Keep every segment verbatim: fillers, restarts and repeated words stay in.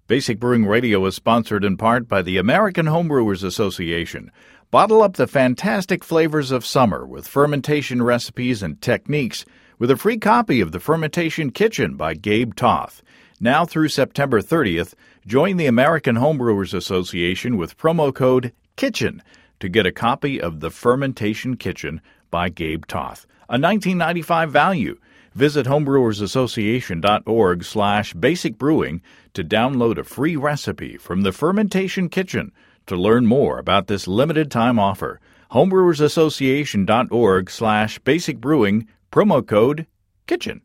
Basic Brewing Radio is sponsored in part by the American Homebrewers Association. Bottle up the fantastic flavors of summer with fermentation recipes and techniques with a free copy of The Fermentation Kitchen by Gabe Toth. Now through September thirtieth, join the American Homebrewers Association with promo code KITCHEN to get a copy of The Fermentation Kitchen by Gabe Toth, a nineteen ninety-five value. Visit homebrewersassociation.org slash basicbrewing to download a free recipe from The Fermentation Kitchen to learn more about this limited-time offer. homebrewersassociation.org slash basicbrewing, promo code KITCHEN.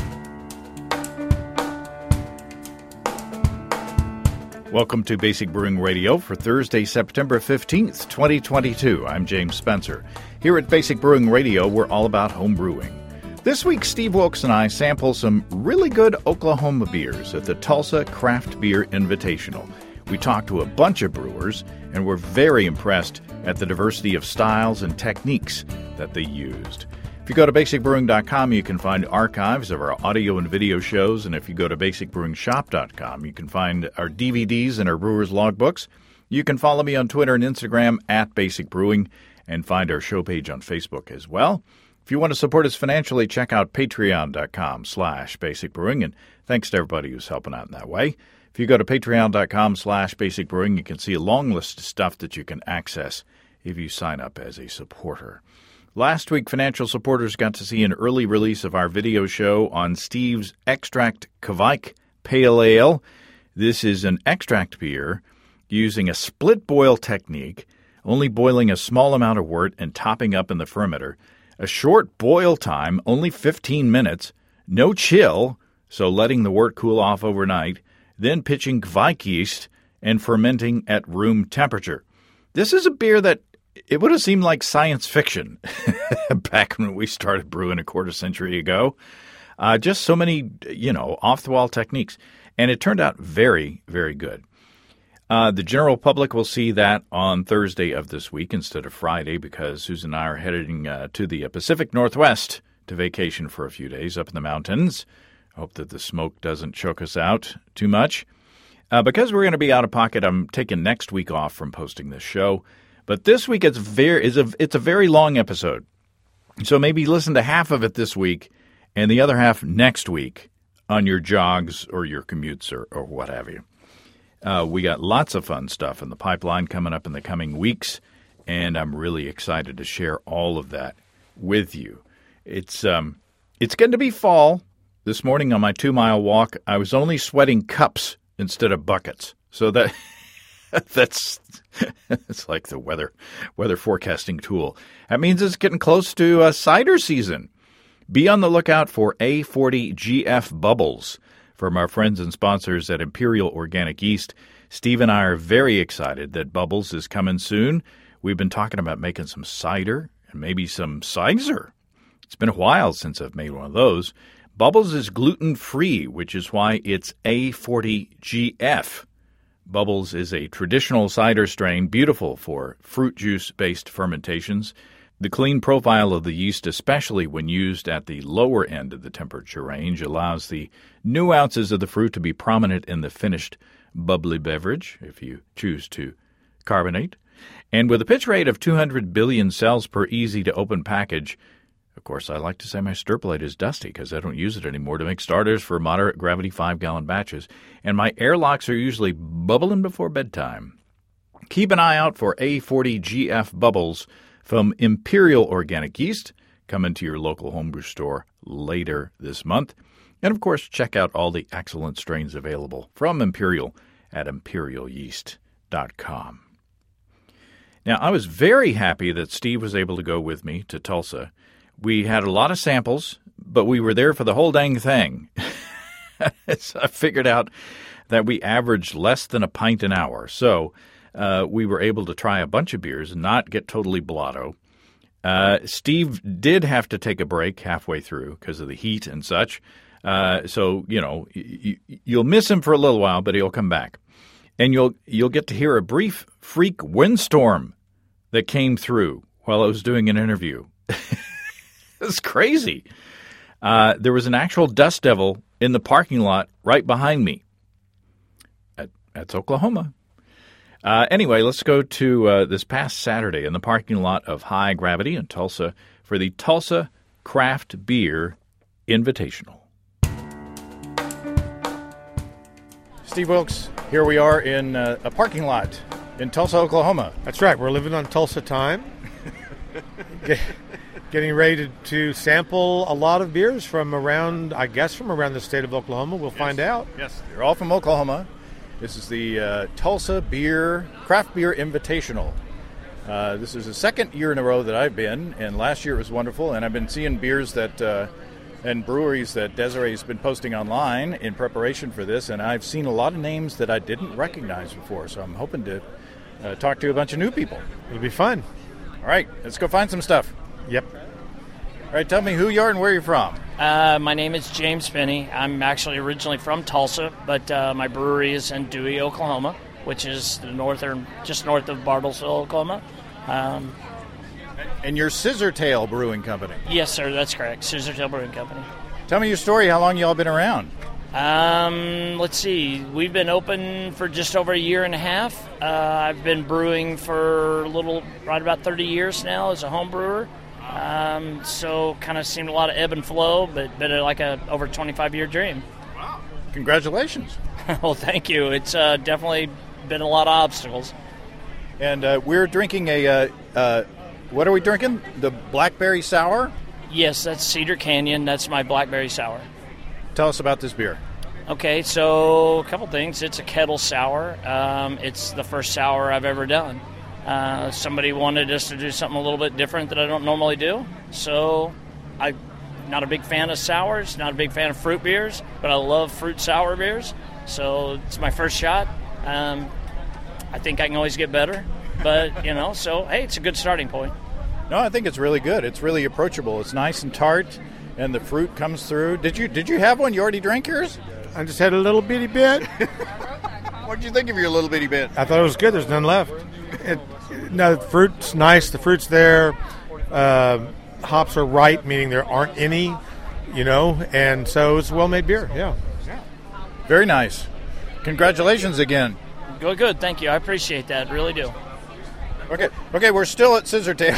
Welcome to Basic Brewing Radio for Thursday, September fifteenth, twenty twenty-two. I'm James Spencer. Here at Basic Brewing Radio, we're all about home brewing. This week, Steve Wilkes and I sample some really good Oklahoma beers at the Tulsa Craft Beer Invitational. We talked to a bunch of brewers, and we're very impressed at the diversity of styles and techniques that they used. If you go to basic brewing dot com, you can find archives of our audio and video shows, and if you go to basic brewing shop dot com, you can find our D V Ds and our brewers' logbooks. You can follow me on Twitter and Instagram at Basic Brewing, and find our show page on Facebook as well. If you want to support us financially, check out patreon.com slash basicbrewing, and thanks to everybody who's helping out in that way. If you go to patreon.com slash basicbrewing, you can see a long list of stuff that you can access if you sign up as a supporter. Last week, financial supporters got to see an early release of our video show on Steve's Extract Kveik Pale Ale. This is an extract beer using a split boil technique, only boiling a small amount of wort and topping up in the fermenter. A short boil time, only fifteen minutes, no chill, so letting the wort cool off overnight, then pitching Kveik yeast and fermenting at room temperature. This is a beer that it would have seemed like science fiction back when we started brewing a quarter century ago. Uh, just so many, you know, off-the-wall techniques. And it turned out very, very good. Uh, the general public will see that on Thursday of this week instead of Friday because Susan and I are heading uh, to the Pacific Northwest to vacation for a few days up in the mountains. Hope that the smoke doesn't choke us out too much. Uh, because we're going to be out of pocket, I'm taking next week off from posting this show. But this week it's very is a it's a very long episode, so maybe listen to half of it this week and the other half next week on your jogs or your commutes or, or what have you. Uh, we got lots of fun stuff in the pipeline coming up in the coming weeks, and I'm really excited to share all of that with you. It's um it's going to be fall. This morning on my two-mile walk, I was only sweating cups instead of buckets. So that that's it's like the weather weather forecasting tool. That means it's getting close to uh, cider season. Be on the lookout for A forty G F Bubbles from our friends and sponsors at Imperial Organic Yeast. Steve and I are very excited that Bubbles is coming soon. We've been talking about making some cider and maybe some cider. It's been a while since I've made one of those. Bubbles is gluten-free, which is why it's A forty G F. Bubbles is a traditional cider strain, beautiful for fruit juice-based fermentations. The clean profile of the yeast, especially when used at the lower end of the temperature range, allows the nuances of the fruit to be prominent in the finished bubbly beverage, if you choose to carbonate. And with a pitch rate of two hundred billion cells per easy-to-open package, of course, I like to say my stir plate is dusty because I don't use it anymore to make starters for moderate gravity five-gallon batches, and my airlocks are usually bubbling before bedtime. Keep an eye out for A forty G F Bubbles from Imperial Organic Yeast, coming to your local homebrew store later this month. And, of course, check out all the excellent strains available from Imperial at imperial yeast dot com. Now, I was very happy that Steve was able to go with me to Tulsa. We had a lot of samples, but we were there for the whole dang thing. So I figured out that we averaged less than a pint an hour. So uh, we were able to try a bunch of beers and not get totally blotto. Uh, Steve did have to take a break halfway through because of the heat and such. Uh, so, you know, y- y- you'll miss him for a little while, but he'll come back. And you'll you'll get to hear a brief freak windstorm that came through while I was doing an interview. It's crazy. Uh, there was an actual dust devil in the parking lot right behind me. Uh, That's Oklahoma. Uh, anyway, let's go to uh, this past Saturday in the parking lot of High Gravity in Tulsa for the Tulsa Craft Beer Invitational. Steve Wilkes, here we are in uh, a parking lot in Tulsa, Oklahoma. That's right. We're living on Tulsa time. Get, getting ready to, to sample a lot of beers from around, I guess, from around the state of Oklahoma. We'll yes. find out. Yes, they're all from Oklahoma. This is the uh, Tulsa Beer Craft Beer Invitational. Uh, this is the second year in a row that I've been, and last year it was wonderful. And I've been seeing beers that uh, and breweries that Desiree's been posting online in preparation for this, and I've seen a lot of names that I didn't recognize before. So I'm hoping to uh, talk to a bunch of new people. It'll be fun. All right, let's go find some stuff. Yep. All right, tell me who you are and where you're from. Uh, my name is James Finney. I'm actually originally from Tulsa, but uh, my brewery is in Dewey, Oklahoma, which is the northern, just north of Bartlesville, Oklahoma. Um, and you're Scissortail Brewing Company. Yes, sir, that's correct. Scissortail Brewing Company. Tell me your story. How long y'all been around? Um, let's see. We've been open for just over a year and a half. Uh, I've been brewing for a little, right about thirty years now as a home brewer. Um, so kind of seemed a lot of ebb and flow, but been like a over twenty-five year dream. Wow. Congratulations. Well, thank you. It's uh, definitely been a lot of obstacles. And uh, we're drinking a, uh, uh, what are we drinking? The Blackberry Sour? Yes, that's Cedar Canyon. That's my Blackberry Sour. Tell us about this beer. Okay, so a couple things. It's a kettle sour. Um, it's the first sour I've ever done. Uh, somebody wanted us to do something a little bit different that I don't normally do. So I'm not a big fan of sours, not a big fan of fruit beers, but I love fruit sour beers. So it's my first shot. Um, I think I can always get better. But, you know, so, hey, it's a good starting point. No, I think it's really good. It's really approachable. It's nice and tart, and the fruit comes through. Did you did you have one? You already drank yours? I just had a little bitty bit. What did you think of your little bitty bit? I thought it was good. There's none left. It, no, the fruit's nice. The fruit's there. Uh, hops are right, meaning there aren't any, you know, and so it's well-made beer. Yeah. Very nice. Congratulations again. Good, good. Thank you. I appreciate that. Really do. Okay, okay. We're still at Scissortail.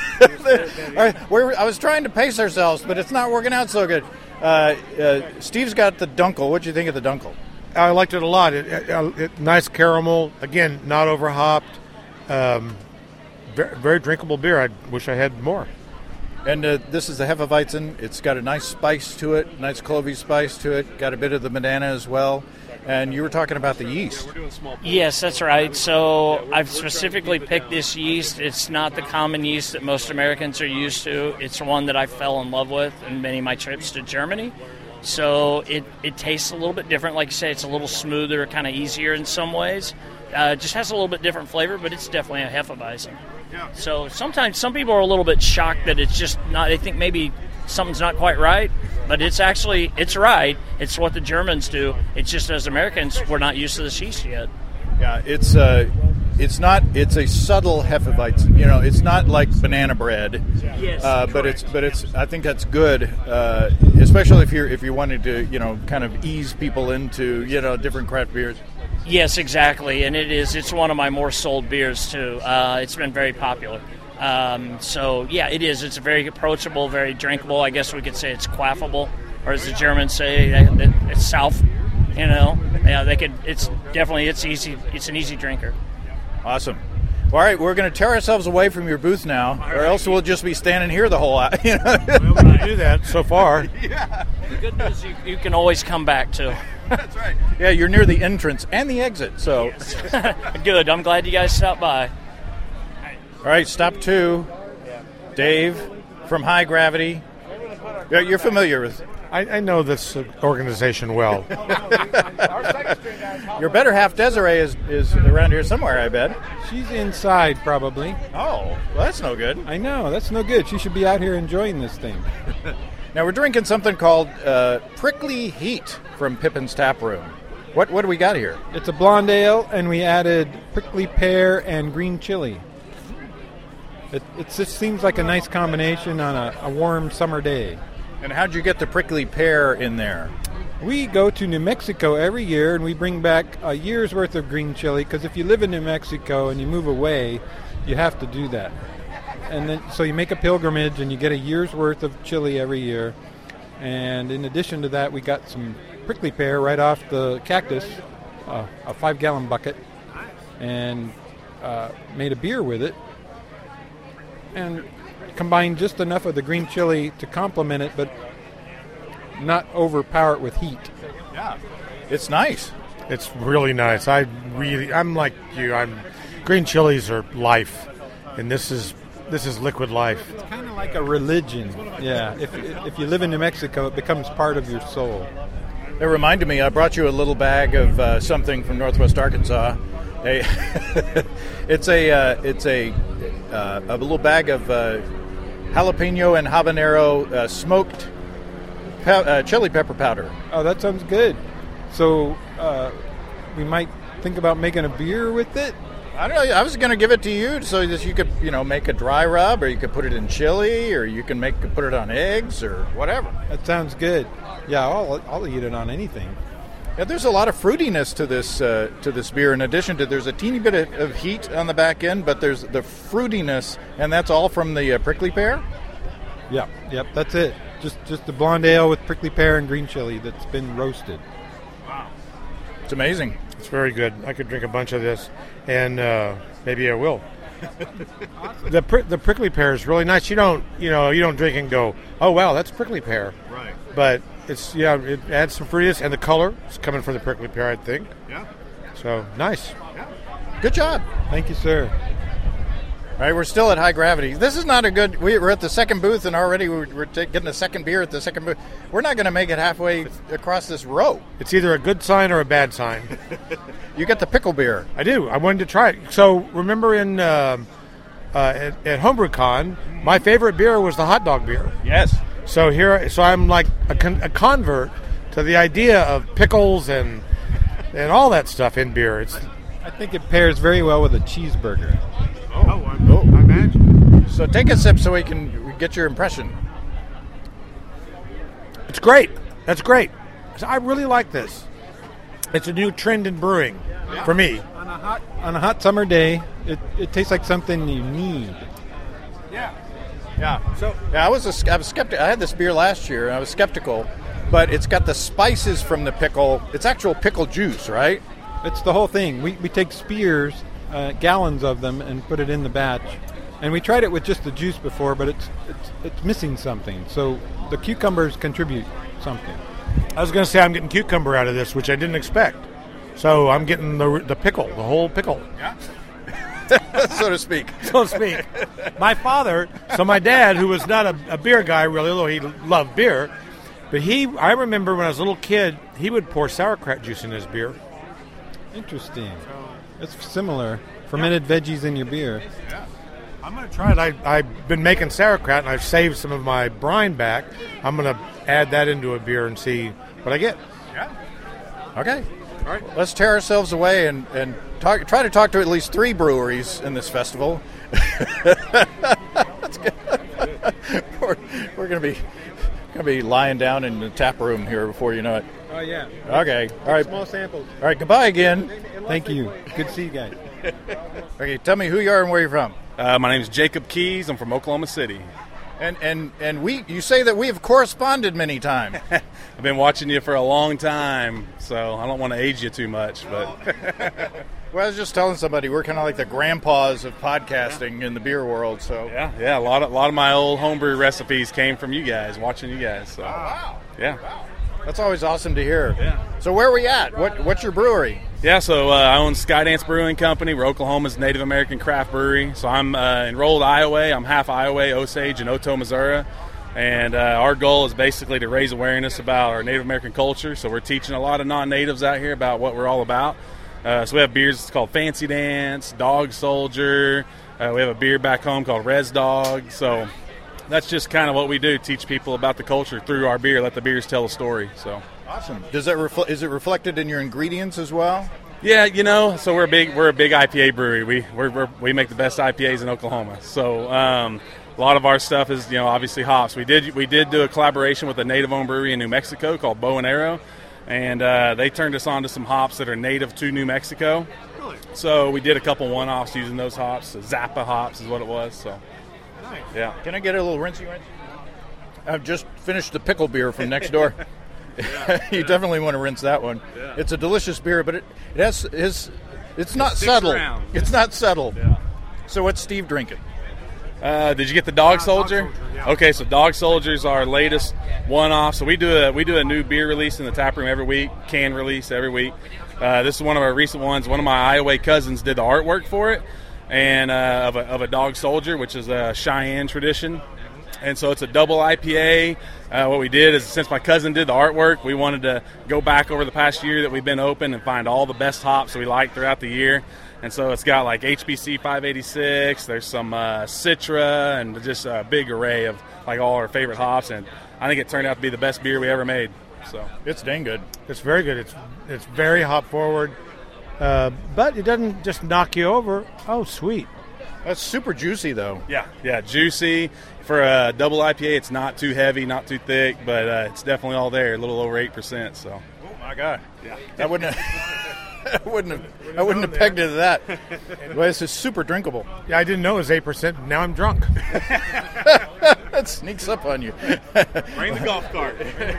All right, we're, I was trying to pace ourselves, but it's not working out so good. Uh, uh, Steve's got the Dunkel. What do you think of the Dunkel? I liked it a lot. It, it, it, nice caramel. Again, not overhopped. Um, very, very drinkable beer. I wish I had more. And uh, this is the Hefeweizen. It's got a nice spice to it, nice clovey spice to it. Got a bit of the banana as well. And you were talking about the yeast. Yes, that's right. So I've specifically picked this yeast. It's not the common yeast that most Americans are used to. It's one that I fell in love with in many of my trips to Germany. So it, it tastes a little bit different. Like you say, it's a little smoother, kind of easier in some ways. Uh, just has a little bit different flavor, but it's definitely a Hefeweizen. Yeah. So sometimes some people are a little bit shocked that it's just not, they think maybe something's not quite right, but it's actually, it's right. It's what the Germans do. It's just as Americans, we're not used to this yeast yet. Yeah, it's uh, it's not, it's a subtle Hefeweizen. You know, it's not like banana bread. Yes, uh, but it's, but it's, I think that's good, uh, especially if you're, if you wanted to, you know, kind of ease people into, you know, different craft beers. Yes, exactly, and it is. It's one of my more sold beers, too. Uh, it's been very popular. Um, so, yeah, it is. It's very approachable, very drinkable. I guess we could say it's quaffable, or as the Germans say, it's South, you know. Yeah, they could. It's definitely, it's easy. It's an easy drinker. Awesome. All right, we're going to tear ourselves away from your booth now, or else we'll just be standing here the whole hour. You know? Well, we do that so far. Yeah. The good news, you, you can always come back, too. That's right. Yeah, you're near the entrance and the exit, so. Yes. Good. I'm glad you guys stopped by. All right, stop two. Dave from High Gravity. You're familiar with. I, I know this organization well. Your better half, Desiree, is, is around here somewhere, I bet. She's inside, probably. Oh, well, that's no good. I know, that's no good. She should be out here enjoying this thing. Now, we're drinking something called uh, Prickly Heat from Pippin's Tap Room. What what do we got here? It's a blonde ale, and we added prickly pear and green chili. It, it just seems like a nice combination on a, a warm summer day. And how'd you get the prickly pear in there? We go to New Mexico every year, and we bring back a year's worth of green chili, because if you live in New Mexico and you move away, you have to do that. And then, so you make a pilgrimage, and you get a year's worth of chili every year. And in addition to that, we got some prickly pear right off the cactus, uh, a five-gallon bucket, and uh, made a beer with it, and combined just enough of the green chili to complement it, but not overpower it with heat. Yeah, it's nice. It's really nice. I really, I'm like you. I'm green chilies are life, and this is this is liquid life. It's kind of like a religion. Yeah, if if you live in New Mexico, it becomes part of your soul. It reminded me. I brought you a little bag of uh, something from Northwest Arkansas. A it's a uh, it's a uh, a little bag of uh, jalapeno and habanero uh, smoked pe- uh, chili pepper powder. Oh, that sounds good. So uh, we might think about making a beer with it. I don't know. I was going to give it to you so that you could, you know, make a dry rub, or you could put it in chili, or you can make put it on eggs, or whatever. That sounds good. Yeah, I'll I'll eat it on anything. Yeah, there's a lot of fruitiness to this uh, to this beer. In addition to, there's a teeny bit of, of heat on the back end, but there's the fruitiness, and that's all from the uh, prickly pear. Yep, yep, that's it. Just just the blonde ale with prickly pear and green chili that's been roasted. Wow, it's amazing. It's very good. I could drink a bunch of this, and uh, maybe I will. Awesome. The pri- the prickly pear is really nice. You don't you know you don't drink and go, oh wow, that's prickly pear. Right. But it's yeah, it adds some fruitiness, and the color is coming from the prickly pear, I think. Yeah. So nice. Yeah. Good job. Thank you, sir. All right, we're still at High Gravity. This is not a good. We, we're at the second booth, and already we're, we're t- getting a second beer at the second booth. We're not going to make it halfway across this row. It's either a good sign or a bad sign. You get the pickle beer. I do. I wanted to try it. So remember in uh, uh, at, at HomebrewCon, my favorite beer was the hot dog beer. Yes. So here, so I'm like a, con- a convert to the idea of pickles and and all that stuff in beer. It's. I think it pairs very well with a cheeseburger. Oh, I, oh, I imagine. So take a sip so we can get your impression. It's great. That's great. So I really like this. It's a new trend in brewing yeah. for me. On a hot on a hot summer day, it, it tastes like something you need. Yeah. Yeah. So yeah, I was a, I was skeptical. I had this beer last year, and I was skeptical, but it's got the spices from the pickle. It's actual pickle juice, right? It's the whole thing. We we take spears, uh, gallons of them, and put it in the batch. And we tried it with just the juice before, but it's it's it's missing something. So the cucumbers contribute something. I was going to say I'm getting cucumber out of this, which I didn't expect. So I'm getting the the pickle, the whole pickle. Yeah. so to speak. So to speak. My father, so my dad, who was not a, a beer guy really, although he loved beer, but he, I remember when I was a little kid, he would pour sauerkraut juice in his beer. Interesting. It's similar. Fermented yeah. veggies in your beer. Yeah. I'm going to try it. I, I've been making sauerkraut, and I've saved some of my brine back. I'm going to add that into a beer and see what I get. Yeah. Okay. All right. Let's tear ourselves away and, and talk, try to talk to at least three breweries in this festival. That's good. we're we're going to be going to be lying down in the tap room here before you know it. Oh, yeah. Okay. All right. Small samples. All right. Goodbye again. Thank you. Good to see you guys. Okay. Tell me who you are and where you're from. Uh, my name is Jacob Keys. I'm from Oklahoma City. And and and we you say that we have corresponded many times. I've been watching you for a long time, so I don't want to age you too much. But well, I was just telling somebody we're kind of like the grandpas of podcasting in the beer world. So yeah, yeah, a lot of a lot of my old homebrew recipes came from you guys, watching you guys. So oh, wow, yeah. Wow. That's always awesome to hear. Yeah. So where are we at? What What's your brewery? Yeah, so uh, I own Skydance Brewing Company. We're Oklahoma's Native American craft brewery. So I'm uh, enrolled Iowa. I'm half Iowa, Osage, and Otoe, Missouri. And uh, our goal is basically to raise awareness about our Native American culture. So we're teaching a lot of non-natives out here about what we're all about. Uh, so we have beers called Fancy Dance, Dog Soldier. Uh, we have a beer back home called Res Dog. So that's just kind of what we do, teach people about the culture through our beer, let the beers tell a story. So awesome. Does that refl- is it reflected in your ingredients as well? Yeah, you know, so we're a big we're a big I P A brewery. We we're, we're, we make the best I P As in Oklahoma. So um, a lot of our stuff is, you know, obviously hops. We did we did do a collaboration with a native-owned brewery in New Mexico called Bow and Arrow. and uh, they turned us on to some hops that are native to New Mexico. Really? So we did a couple one-offs using those hops. So Zappa hops is what it was. So, nice. Yeah. Can I get a little rinsey rinse? I've just finished the pickle beer from next door. Yeah, you yeah. definitely want to rinse that one. Yeah. It's a delicious beer, but it, it has his. It's not It sticks subtle. around. It's not subtle. Yeah. So what's Steve drinking? Uh, did you get the Dog Soldier? Dog Soldier, yeah. Okay, so Dog Soldier is our latest one-off. So we do a we do a new beer release in the tap room every week, can release every week. Uh, this is one of our recent ones. One of my Iowa cousins did the artwork for it, and uh, of, a, of a Dog Soldier, which is a Cheyenne tradition. And so it's a double I P A. Uh, what we did is, since my cousin did the artwork, we wanted to go back over the past year that we've been open and find all the best hops that we like throughout the year. And so it's got like H B C five eighty-six, there's some uh, Citra, and just a big array of like all our favorite hops. And I think it turned out to be the best beer we ever made. So It's dang good. It's very good. It's it's very hop forward, uh, but it doesn't just knock you over. Oh, sweet. That's super juicy, though. yeah, yeah, juicy. For a double I P A, it's not too heavy, not too thick, but uh, it's definitely all there, a little over eight percent. So, Oh my God! yeah. I wouldn't have. I wouldn't have. I wouldn't have pegged it to that. Well, this is super drinkable. Yeah, I didn't know it was eight percent. Now I'm drunk. That sneaks up on you. Bring the golf cart.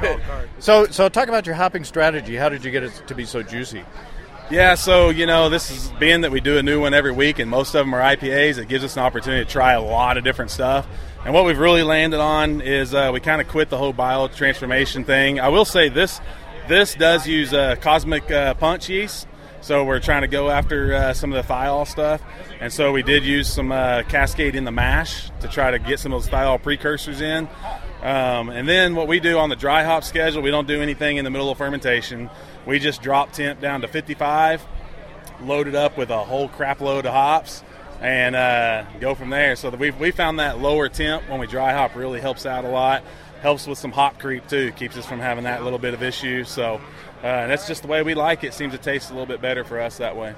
So, so talk about your hopping strategy. How did you get it to be so juicy? Yeah, so, you know, this is being that we do a new one every week, and most of them are I P As, it gives us an opportunity to try a lot of different stuff. And what we've really landed on is uh, we kind of quit the whole biotransformation thing. I will say this this does use uh, Cosmic uh, Punch yeast, so we're trying to go after uh, some of the thiol stuff. And so we did use some uh, Cascade in the mash to try to get some of those thiol precursors in. Um, and then what we do on the dry hop schedule, we don't do anything in the middle of fermentation. We just drop temp down to fifty-five, load it up with a whole crap load of hops, and uh, go from there. So that we we found that lower temp when we dry hop really helps out a lot. Helps with some hop creep too. Keeps us from having that little bit of issue. So uh, that's just the way we like it. Seems to taste a little bit better for us that way.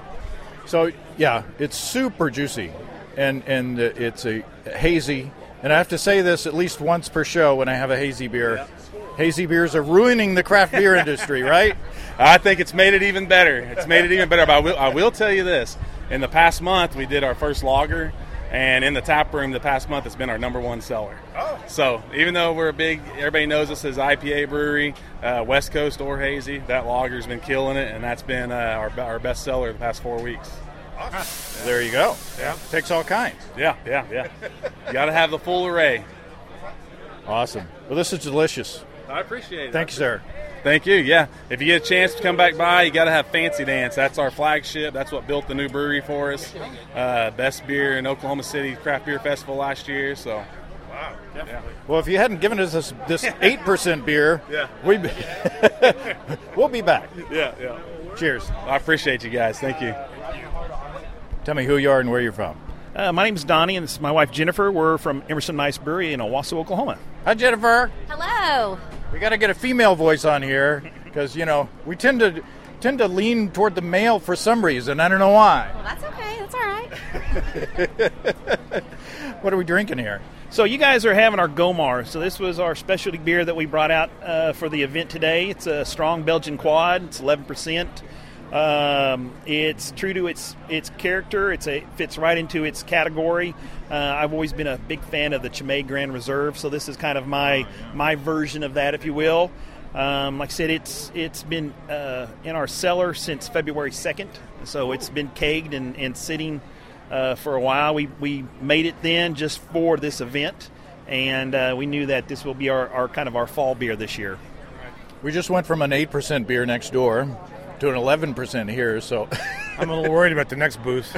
So yeah, it's super juicy, and and it's a hazy. And I have to say this at least once per show when I have a hazy beer. Yep. Hazy beers are ruining the craft beer industry, right? I think it's made it even better. It's made it even better. But I will, I will tell you this. In the past month, we did our first lager, and in the tap room the past month, it's been our number one seller. Oh. So even though we're a big, everybody knows us as I P A brewery, uh, West Coast or hazy, that lager's been killing it, and that's been uh, our, our best seller the past four weeks. Awesome. There you go. Yeah, takes all kinds. Yeah, yeah, yeah. You got to have the full array. Awesome. Well, this is delicious. I appreciate it. Thank you, sir. Thank you. Yeah, if you get a chance to come back by, you got to have Fancy Dance. That's our flagship. That's what built the new brewery for us. Uh, best beer in Oklahoma City Craft Beer Festival last year. So, Wow, definitely. Well, if you hadn't given us this this eight percent beer, Yeah. we we'll be back. Yeah, yeah. Cheers. I appreciate you guys. Thank you. Tell me who you are and where you're from. Uh, my name's Donnie, and this is my wife Jennifer. We're from Emerson Nice Brewery in Owasso, Oklahoma. Hi, Jennifer. Hello. We got to get a female voice on here because you know we tend to tend to lean toward the male for some reason. I don't know why. Well, that's okay. That's all right. What are we drinking here? So you guys are having our Gomar. So this was our specialty beer that we brought out uh, for the event today. It's a strong Belgian quad. It's eleven percent. Um, it's true to its its character. It's a fits right into its category. Uh, I've always been a big fan of the Chimay Grand Reserve, so this is kind of my my version of that, if you will. Um, like I said, it's it's been uh, in our cellar since February second, so it's been kegged and, and sitting uh, for a while. We we made it then just for this event, and uh, we knew that this will be our, our kind of our fall beer this year. We just went from an eight percent beer next door to an eleven percent here, so I'm a little worried about the next booth.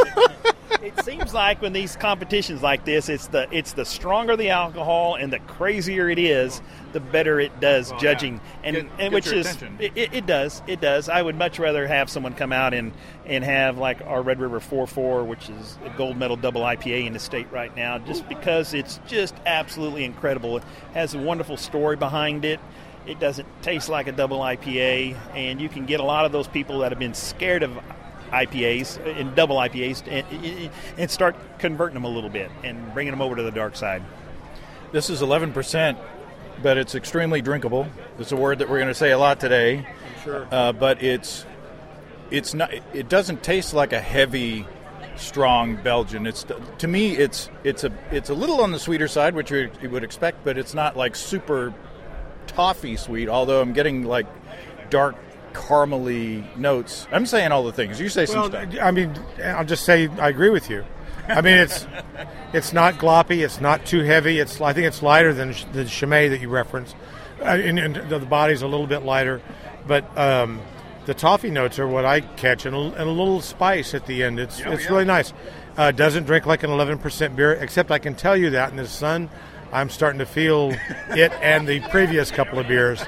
It seems like when these competitions like this, it's the it's the stronger the alcohol and the crazier it is, the better it does Well, judging, yeah. and Get- and get which your is attention. it, it, it does it does. I would much rather have someone come out and, and have like our Red River four four, which is a gold medal double I P A in the state right now, just because it's just absolutely incredible. It has a wonderful story behind it. It doesn't taste like a double I P A, and you can get a lot of those people that have been scared of I P As and double I P As and, and start converting them a little bit and bringing them over to the dark side. this is eleven percent. but it's extremely drinkable. It's a word that we're going to say a lot today. Sure. Uh, but it's it's not. It doesn't taste like a heavy, strong Belgian. It's to me, it's it's a it's a little on the sweeter side, which you would expect, but it's not like super toffee sweet. Although I'm getting like dark caramely notes. I'm saying all the things. You say well, some stuff. I mean, I'll just say I agree with you. I mean, it's it's not gloppy. It's not too heavy. It's I think it's lighter than the Chimay that you referenced. Uh, and, and the body's a little bit lighter, but um, the toffee notes are what I catch, and a, and a little spice at the end. It's Oh, it's yeah. really nice. Uh, doesn't drink like an eleven percent beer, except I can tell you that in the sun, I'm starting to feel it and the previous couple of beers.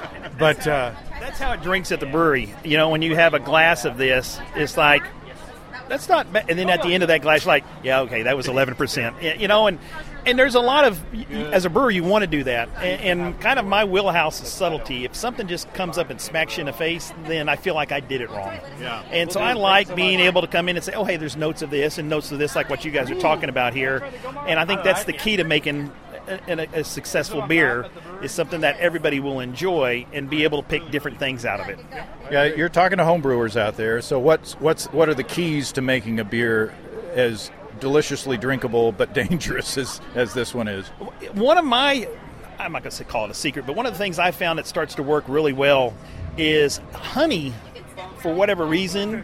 But uh, That's how it drinks at the brewery. You know, when you have a glass of this, it's like, that's not bad. And then at the end of that glass, you're like, yeah, okay, that was eleven percent. You know, and and there's a lot of, as a brewer, you want to do that. And, and kind of my wheelhouse is subtlety. If something just comes up and smacks you in the face, then I feel like I did it wrong. Yeah. And so I like being able to come in and say, oh, hey, there's notes of this and notes of this, like what you guys are talking about here. And I think that's the key to making a, a, a successful beer, is something that everybody will enjoy and be able to pick different things out of it. Yeah, you're talking to home brewers out there. So what's what's what are the keys to making a beer as deliciously drinkable but dangerous as, as this one is? One of my, I'm not going to call it a secret, but one of the things I found that starts to work really well is honey, for whatever reason,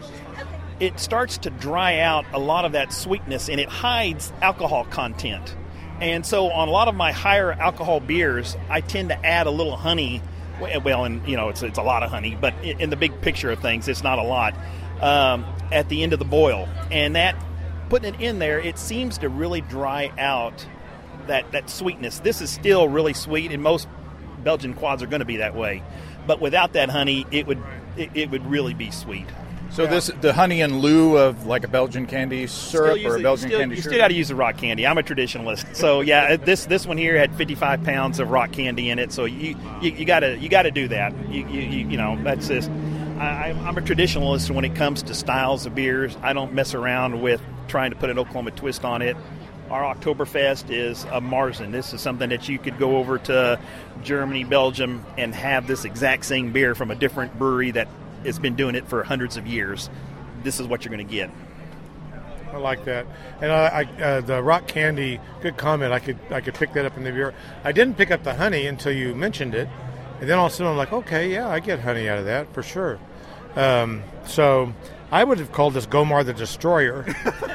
it starts to dry out a lot of that sweetness, and it hides alcohol content. And so on a lot of my higher alcohol beers, I tend to add a little honey. Well, and you know, it's it's a lot of honey, but in the big picture of things, it's not a lot, um, at the end of the boil. And that, putting it in there, it seems to really dry out that, that sweetness. This is still really sweet, and most Belgian quads are going to be that way. But without that honey, it would it, it would really be sweet. So this the honey in lieu of like a Belgian candy syrup Still or a use it- Belgian still, candy You syrup? still got to use the rock candy. I'm a traditionalist, so yeah. This this one here had fifty-five pounds of rock candy in it, so you you, you gotta you gotta do that. You you, you, you know that's just. I, I'm a traditionalist when it comes to styles of beers. I don't mess around with trying to put an Oklahoma twist on it. Our Oktoberfest is a Marzen. This is something that you could go over to Germany, Belgium, and have this exact same beer from a different brewery that has been doing it for hundreds of years. This is what you're going to get. I like that, and I, I, uh, the rock candy. Good comment. I could I could pick that up in the beer. I didn't pick up the honey until you mentioned it, and then all of a sudden I'm like, okay, yeah, I get honey out of that for sure. Um, so I would have called this Gomar the Destroyer,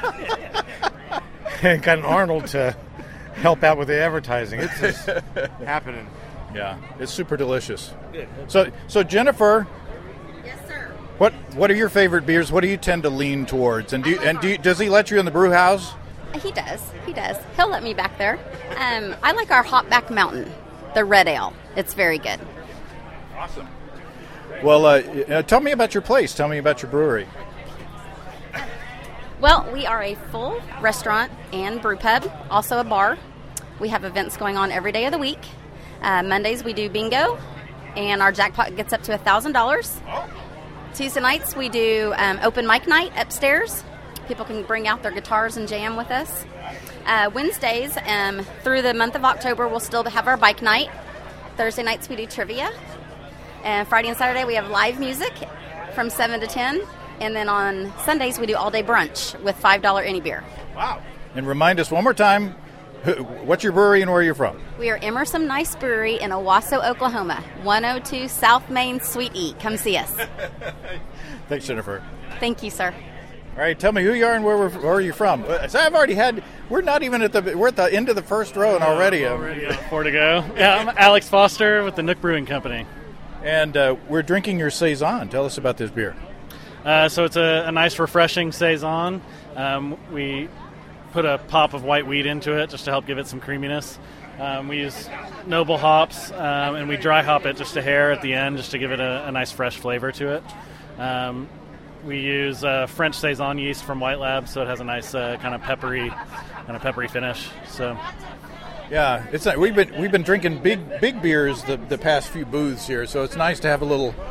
and gotten Arnold to help out with the advertising. It's just happening. Yeah, it's super delicious. So so Jennifer, Yes, sir. what what are your favorite beers? What do you tend to lean towards? And do you, and do you, does he let you in the brew house? He does. He does. He'll let me back there. Um, I like our Hopback Mountain, the red ale. It's very good. Awesome. Well, uh, uh, tell me about your place. Tell me about your brewery. Well, we are a full restaurant and brew pub, also a bar. We have events going on every day of the week. Uh, Mondays we do bingo, and our jackpot gets up to one thousand dollars. Tuesday nights we do um, open mic night upstairs. People can bring out their guitars and jam with us. Uh, Wednesdays um, through the month of October we'll still have our bike night. Thursday nights we do trivia. And Friday and Saturday we have live music from seven to ten. And then on Sundays we do all-day brunch with five dollars any beer. Wow. And remind us one more time, who- what's your brewery and where you're from? We are Emerson Nice Brewery in Owasso, Oklahoma. one oh two South Main Suite E. Come see us. Thanks, Jennifer. Thank you, sir. All right, tell me who you are and where, we're, where you're from. Uh, So I've already had, we're not even at the, we're at the end of the first row and already. uh, Already uh, four to go. Yeah, I'm Alex Foster with the Nook Brewing Company. And uh, we're drinking your Saison. Tell us about this beer. Uh, so it's a, a nice, refreshing Saison. Um, we put a pop of white wheat into it just to help give it some creaminess. Um, we use noble hops, um, and we dry hop it just a hair at the end just to give it a, a nice, fresh flavor to it. Um, we use uh, French Saison yeast from White Lab, so it has a nice uh, kind of peppery, kind of peppery finish. So. Yeah, it's not, we've been we've been drinking big big beers the the past few booths here, so it's nice to have a little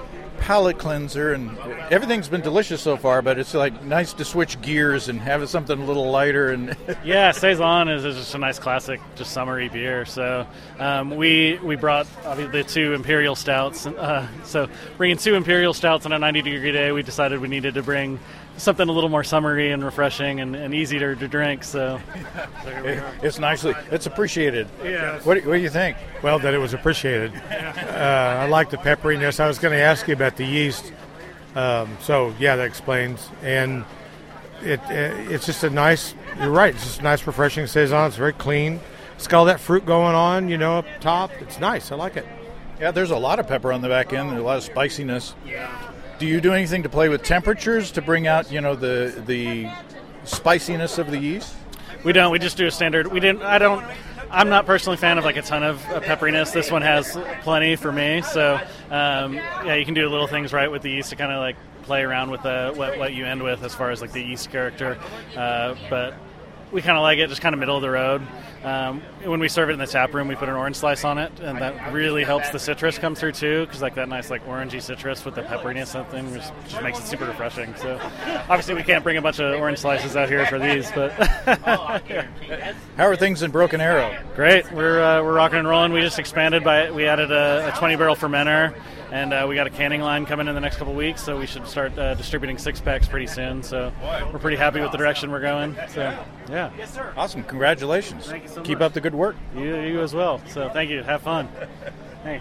palate cleanser, and everything's been delicious so far, but it's like nice to switch gears and have something a little lighter. And yeah, Saison is, is just a nice classic, just summery beer. So um, we we brought obviously the two Imperial Stouts. Uh, so bringing two Imperial Stouts on a ninety degree day, we decided we needed to bring something a little more summery and refreshing and, and easier to drink. So, so here we it, are. It's nicely, it's appreciated. Yeah. What, what do you think? Well, that it was appreciated. Uh, I like the pepperiness. I was going to ask you about the yeast. Um, so, yeah, that explains. And it, it it's just a nice, you're right, it's just a nice, refreshing Saison. It's very clean. It's got all that fruit going on, you know, up top. It's nice. I like it. Yeah, there's a lot of pepper on the back end. There's a lot of spiciness. Yeah. Do you do anything to play with temperatures to bring out, you know, the the spiciness of the yeast? We don't. We just do a standard. We didn't. I don't. I'm not personally a fan of like a ton of uh, pepperiness. This one has plenty for me. So um, yeah, you can do little things right with the yeast to kind of like play around with the what, what you end with as far as like the yeast character. Uh, but we kind of like it, just kind of middle of the road. Um, when we serve it in the tap room, we put an orange slice on it, and that really helps the citrus come through too, because like that nice like orangey citrus with the pepperiness something just, just makes it super refreshing. So obviously we can't bring a bunch of orange slices out here for these, but yeah. How are things in Broken Arrow? Great, we're uh, we're rocking and rolling. We just expanded by we added a, a twenty barrel fermenter, and uh, we got a canning line coming in the next couple of weeks, so we should start uh, distributing six packs pretty soon. So we're pretty happy with the direction we're going. So yeah, awesome, congratulations. Thank you so Keep much. up the good work. You, you as well. So thank you. Have fun. Hey.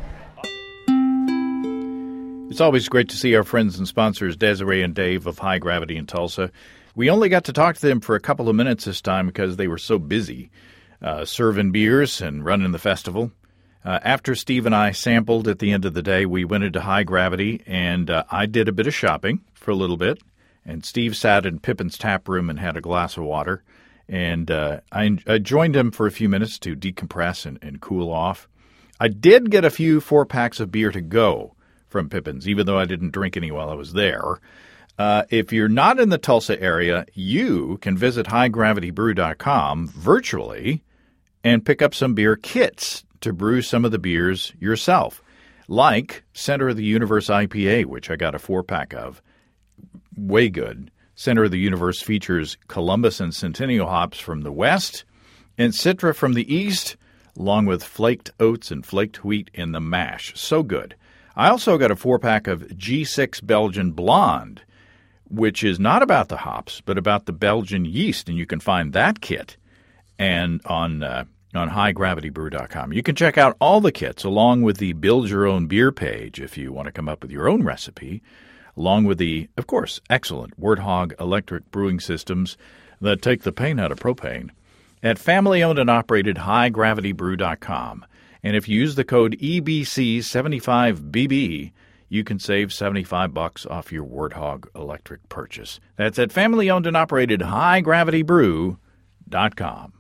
It's always great to see our friends and sponsors, Desiree and Dave of High Gravity in Tulsa. We only got to talk to them for a couple of minutes this time because they were so busy uh, serving beers and running the festival. Uh, after Steve and I sampled at the end of the day, we went into High Gravity, and uh, I did a bit of shopping for a little bit. And Steve sat in Pippin's tap room and had a glass of water. And uh, I, I joined him for a few minutes to decompress and, and cool off. I did get a few four-packs of beer to go from Pippin's, even though I didn't drink any while I was there. Uh, if you're not in the Tulsa area, you can visit high gravity brew dot com virtually and pick up some beer kits to brew some of the beers yourself, like Center of the Universe I P A, which I got a four-pack of. Way good. Center of the Universe features Columbus and Centennial hops from the west and Citra from the east, along with flaked oats and flaked wheat in the mash. So good. I also got a four-pack of G six Belgian Blonde, which is not about the hops, but about the Belgian yeast, and you can find that kit and on uh, on high gravity brew dot com. You can check out all the kits along with the Build Your Own Beer page if you want to come up with your own recipe, along with the, of course, excellent Warthog electric brewing systems that take the pain out of propane, at family-owned and operated high gravity brew dot com. And if you use the code E B C seventy-five B B, you can save seventy-five bucks off your Warthog electric purchase. That's at family-owned and operated high gravity brew dot com.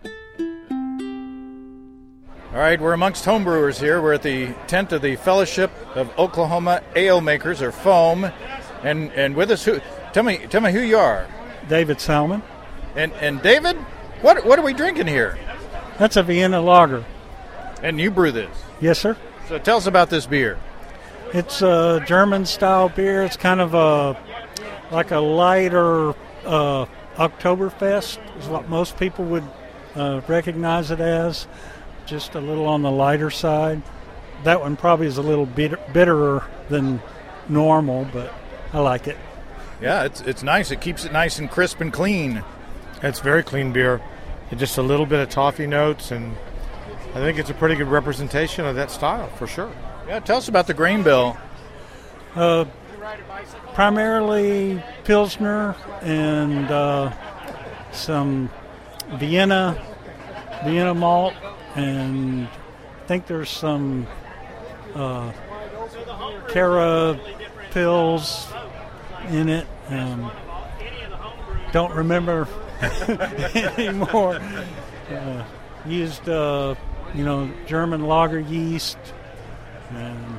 All right, we're amongst homebrewers here. We're at the tent of the Fellowship of Oklahoma Ale Makers, or FOAM, and and with us, who? Tell me, tell me who you are. David Salmon. And and David, what what are we drinking here? That's a Vienna lager. And you brew this? Yes, sir. So tell us about this beer. It's a German-style beer. It's kind of a like a lighter uh, Oktoberfest is what most people would uh, recognize it as. Just a little on the lighter side. That one probably is a little bitter, bitterer than normal, but I like it. Yeah, it's it's nice. It keeps it nice and crisp and clean. It's very clean beer. It's just a little bit of toffee notes, and I think it's a pretty good representation of that style, for sure. Yeah, tell us about the grain bill. Uh, primarily Pilsner and uh, some Vienna, Vienna malt, and I think there's some uh, Cara pills in it. Um, don't remember anymore. Uh, used, uh, you know, German lager yeast. And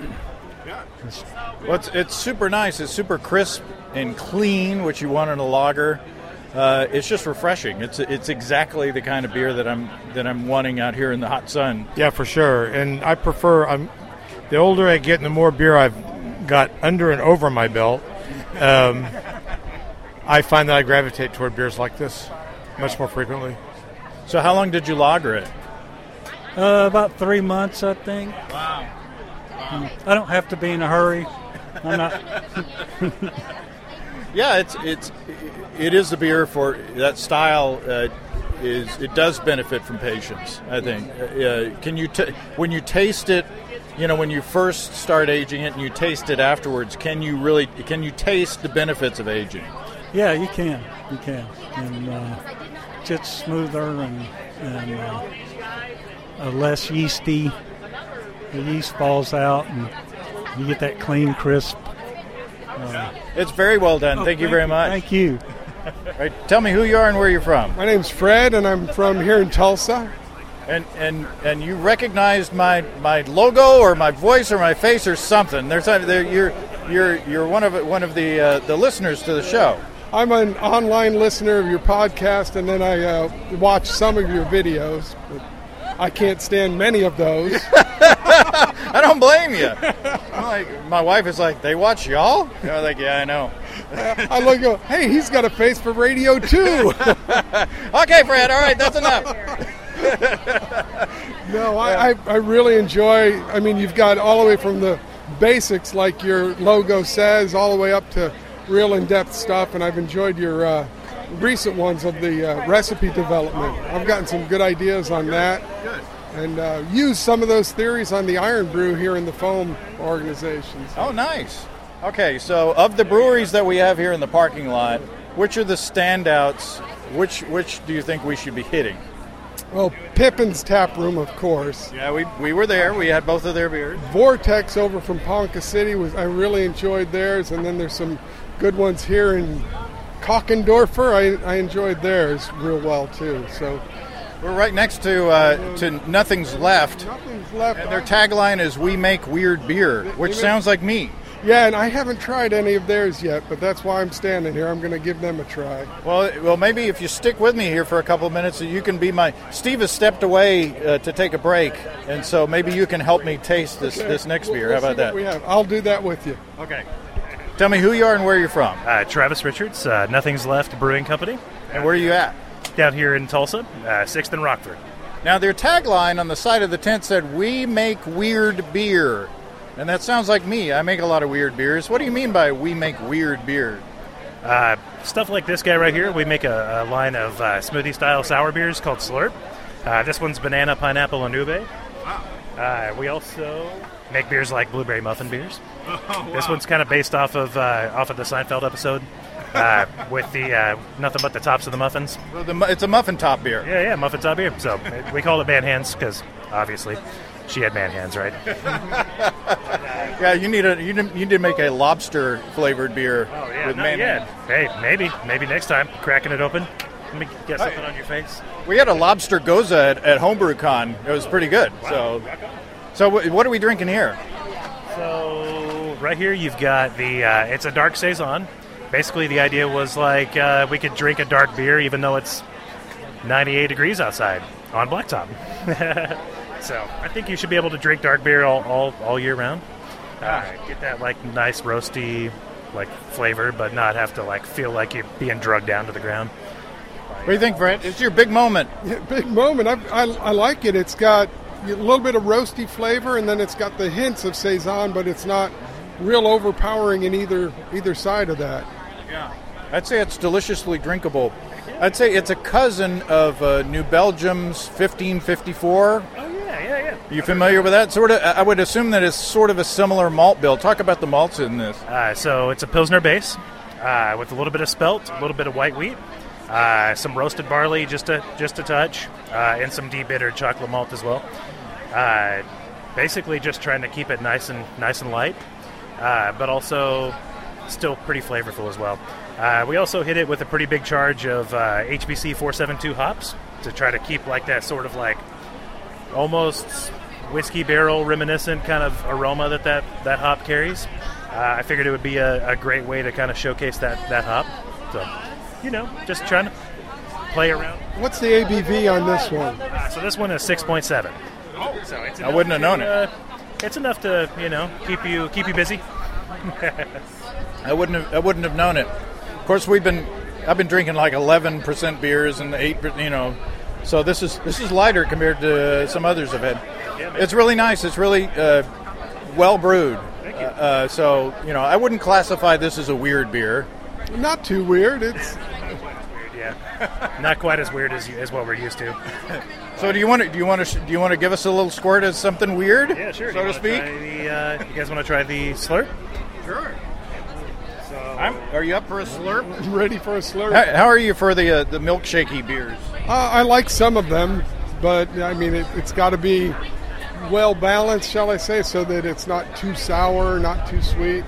well, it's, it's super nice. It's super crisp and clean, which you want in a lager. Uh, it's just refreshing. It's it's exactly the kind of beer that I'm that I'm wanting out here in the hot sun. Yeah, for sure. And I prefer. I'm the older I get, and the more beer I've got under and over my belt, um, I find that I gravitate toward beers like this much more frequently. So how long did you lager it? Uh, about three months, I think. Wow. Um, I don't have to be in a hurry. I'm not. Yeah, it's it's it is a beer for that style. Uh, is it does benefit from patience, I think. Uh, can you t- when you taste it, you know, when you first start aging it and you taste it afterwards, can you really can you taste the benefits of aging? Yeah, you can. You can. And uh, it's just smoother and, and uh, uh, less yeasty. The yeast falls out and you get that clean, crisp. Uh, it's very well done. oh, thank you very much. Thank you. All right, tell me who you are and where you're from. My name's Fred, and I'm from here in Tulsa. And and and you recognized my, my logo or my voice or my face or something. There's there, you're you're you're one of one of the uh, the listeners to the show. I'm an online listener of your podcast, and then I uh, watch some of your videos. But I can't stand many of those. I don't blame you. I'm like, my wife is like, they watch y'all? And I'm like, yeah, I know. I look, go, hey, he's got a face for radio too. Okay, Fred. All right, that's enough. No, I, I, I really enjoy. I mean, you've got all the way from the basics, like your logo says, all the way up to real in-depth stuff, and I've enjoyed your uh, recent ones of the uh, recipe development. I've gotten some good ideas on that. Good. And uh, use some of those theories on the Iron Brew here in the foam organizations. Oh, nice. Okay, so of the breweries that we have here in the parking lot, which are the standouts? Which which do you think we should be hitting? Well, Pippin's Tap Room, of course. Yeah, we we were there. We had both of their beers. Vortex over from Ponca City, was I really enjoyed theirs. And then there's some good ones here in Kockendorfer. I, I enjoyed theirs real well, too. So we're right next to uh, to Nothing's Left. Nothing's Left. And their tagline is "We make weird beer," which sounds like me. Yeah, and I haven't tried any of theirs yet, but that's why I'm standing here. I'm going to give them a try. Well, well, maybe if you stick with me here for a couple of minutes, you can be my. Steve has stepped away uh, to take a break, and so maybe you can help me taste this Okay. this next We'll, beer. we'll How about see what that? we have. I'll do that with you. Okay. Tell me who you are and where you're from. Uh, Travis Richards, uh, Nothing's Left Brewing Company. And where are you at? Down here in Tulsa, uh, sixth and Rockford. Now, their tagline on the side of the tent said, "We make weird beer." And that sounds like me. I make a lot of weird beers. What do you mean by "we make weird beer"? Uh, stuff like this guy right here, we make a, a line of uh, smoothie-style sour beers called Slurp. Uh, this one's banana, pineapple, and ube. Uh, we also make beers like blueberry muffin beers. Oh, wow. This one's kind of based off of uh, off of the Seinfeld episode uh, with the uh, nothing but the tops of the muffins. Well, the, it's a muffin top beer. Yeah, yeah, muffin top beer. So we call it man hands because obviously she had man hands, right? Yeah, you need a you need, you need to make a lobster flavored beer Oh yeah, with not man. yet. Hey, maybe, maybe next time, cracking it open. Let me get something on your face. We had a lobster goza at, at HomebrewCon. It was pretty good. So, so w- what are we drinking here? So right here you've got the. Uh, it's a dark saison. Basically, the idea was like uh, we could drink a dark beer even though it's ninety-eight degrees outside on blacktop. So I think you should be able to drink dark beer all all, all year round. Uh, get that like nice roasty like flavor, but not have to like feel like you're being drugged down to the ground. What do you think, Brent? It's your big moment. Yeah, big moment. I, I, I like it. It's got a little bit of roasty flavor, and then it's got the hints of saison, but it's not real overpowering in either either side of that. Yeah, I'd say it's deliciously drinkable. I'd say it's a cousin of uh, New Belgium's fifteen fifty-four. Oh yeah, yeah, yeah. You familiar with that? Sort of. I would assume that it's sort of a similar malt bill. Talk about the malts in this. Uh, so it's a Pilsner base uh, with a little bit of spelt, a little bit of white wheat, uh, some roasted barley, just a just a touch, uh, and some de-bittered chocolate malt as well. Uh, basically, just trying to keep it nice and nice and light, uh, but also still pretty flavorful as well. Uh, we also hit it with a pretty big charge of uh, H B C four seventy-two hops to try to keep like that sort of like almost whiskey barrel reminiscent kind of aroma that that, that hop carries. Uh, I figured it would be a, a great way to kind of showcase that, that hop. So, you know, just trying to play around. What's the A B V on this one? Uh, so this one is six point seven. So it's I wouldn't have known to, it. Uh, it's enough to, you know, keep you keep you busy. I wouldn't have I wouldn't have known it. Of course, we've been I've been drinking like eleven percent beers and eight, you know. So this is this is lighter compared to some others I've had. It's really nice. It's really uh, well brewed. Thank you. Uh, so you know, I wouldn't classify this as a weird beer. Not too weird. It's Yeah, not quite as weird as as what we're used to. So do you want to do you want to do you want to give us a little squirt as something weird? Yeah, sure. So You to wanna speak. try The, uh, you guys want to try the slurp? Sure. So, I'm, are you up for a slurp? ready for a slurp. How, how are you for the uh, the milkshakey beers? Uh, I like some of them, but I mean, it, it's got to be well balanced, shall I say, so that it's not too sour, not too sweet.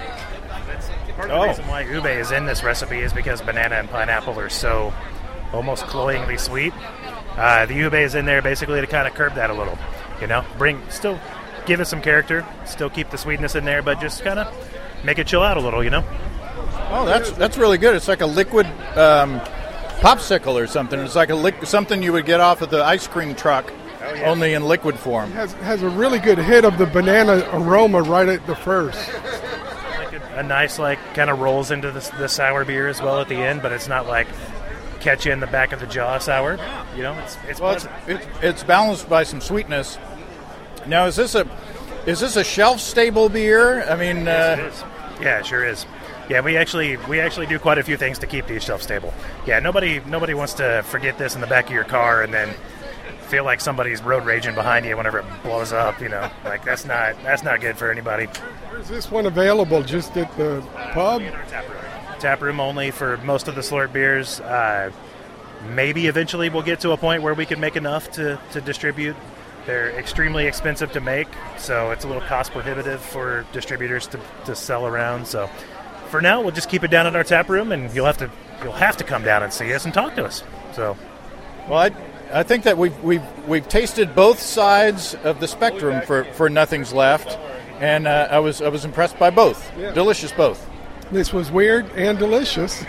Part of the Oh. reason why ube is in this recipe is because banana and pineapple are so almost cloyingly sweet. Uh, the ube is in there basically to kind of curb that a little, you know, bring still give it some character, still keep the sweetness in there, but just kind of make it chill out a little, you know. Oh, that's that's really good. It's like a liquid um, popsicle or something. It's like a liq- something you would get off of the ice cream truck, yeah. only in liquid form. Has has a really good hit of the banana aroma right at the first. Like a, a nice like kind of rolls into the, the sour beer as well at the end, but it's not like catch you in the back of the jaw sour. You know, it's it's Well, it's, pleasant. it's it's balanced by some sweetness. Now, is this a is this a shelf stable beer? I mean, Yes, it uh, is. Yeah, it sure is. Yeah, we actually we actually do quite a few things to keep these shelf stable. Yeah, nobody nobody wants to forget this in the back of your car and then feel like somebody's road raging behind you whenever it blows up. You know, like that's not that's not good for anybody. Is this one available just at the pub? Tap room only for most of the slurp beers. Uh, maybe eventually we'll get to a point where we can make enough to, to distribute. They're extremely expensive to make, so it's a little cost prohibitive for distributors to, to sell around. So for now, we'll just keep it down at our tap room, and you'll have to you'll have to come down and see us and talk to us. So, well, I, I think that we've we've we've tasted both sides of the spectrum for, for Nothing's Left, and uh, I was I was impressed by both. Yeah. Delicious both. This was weird and delicious.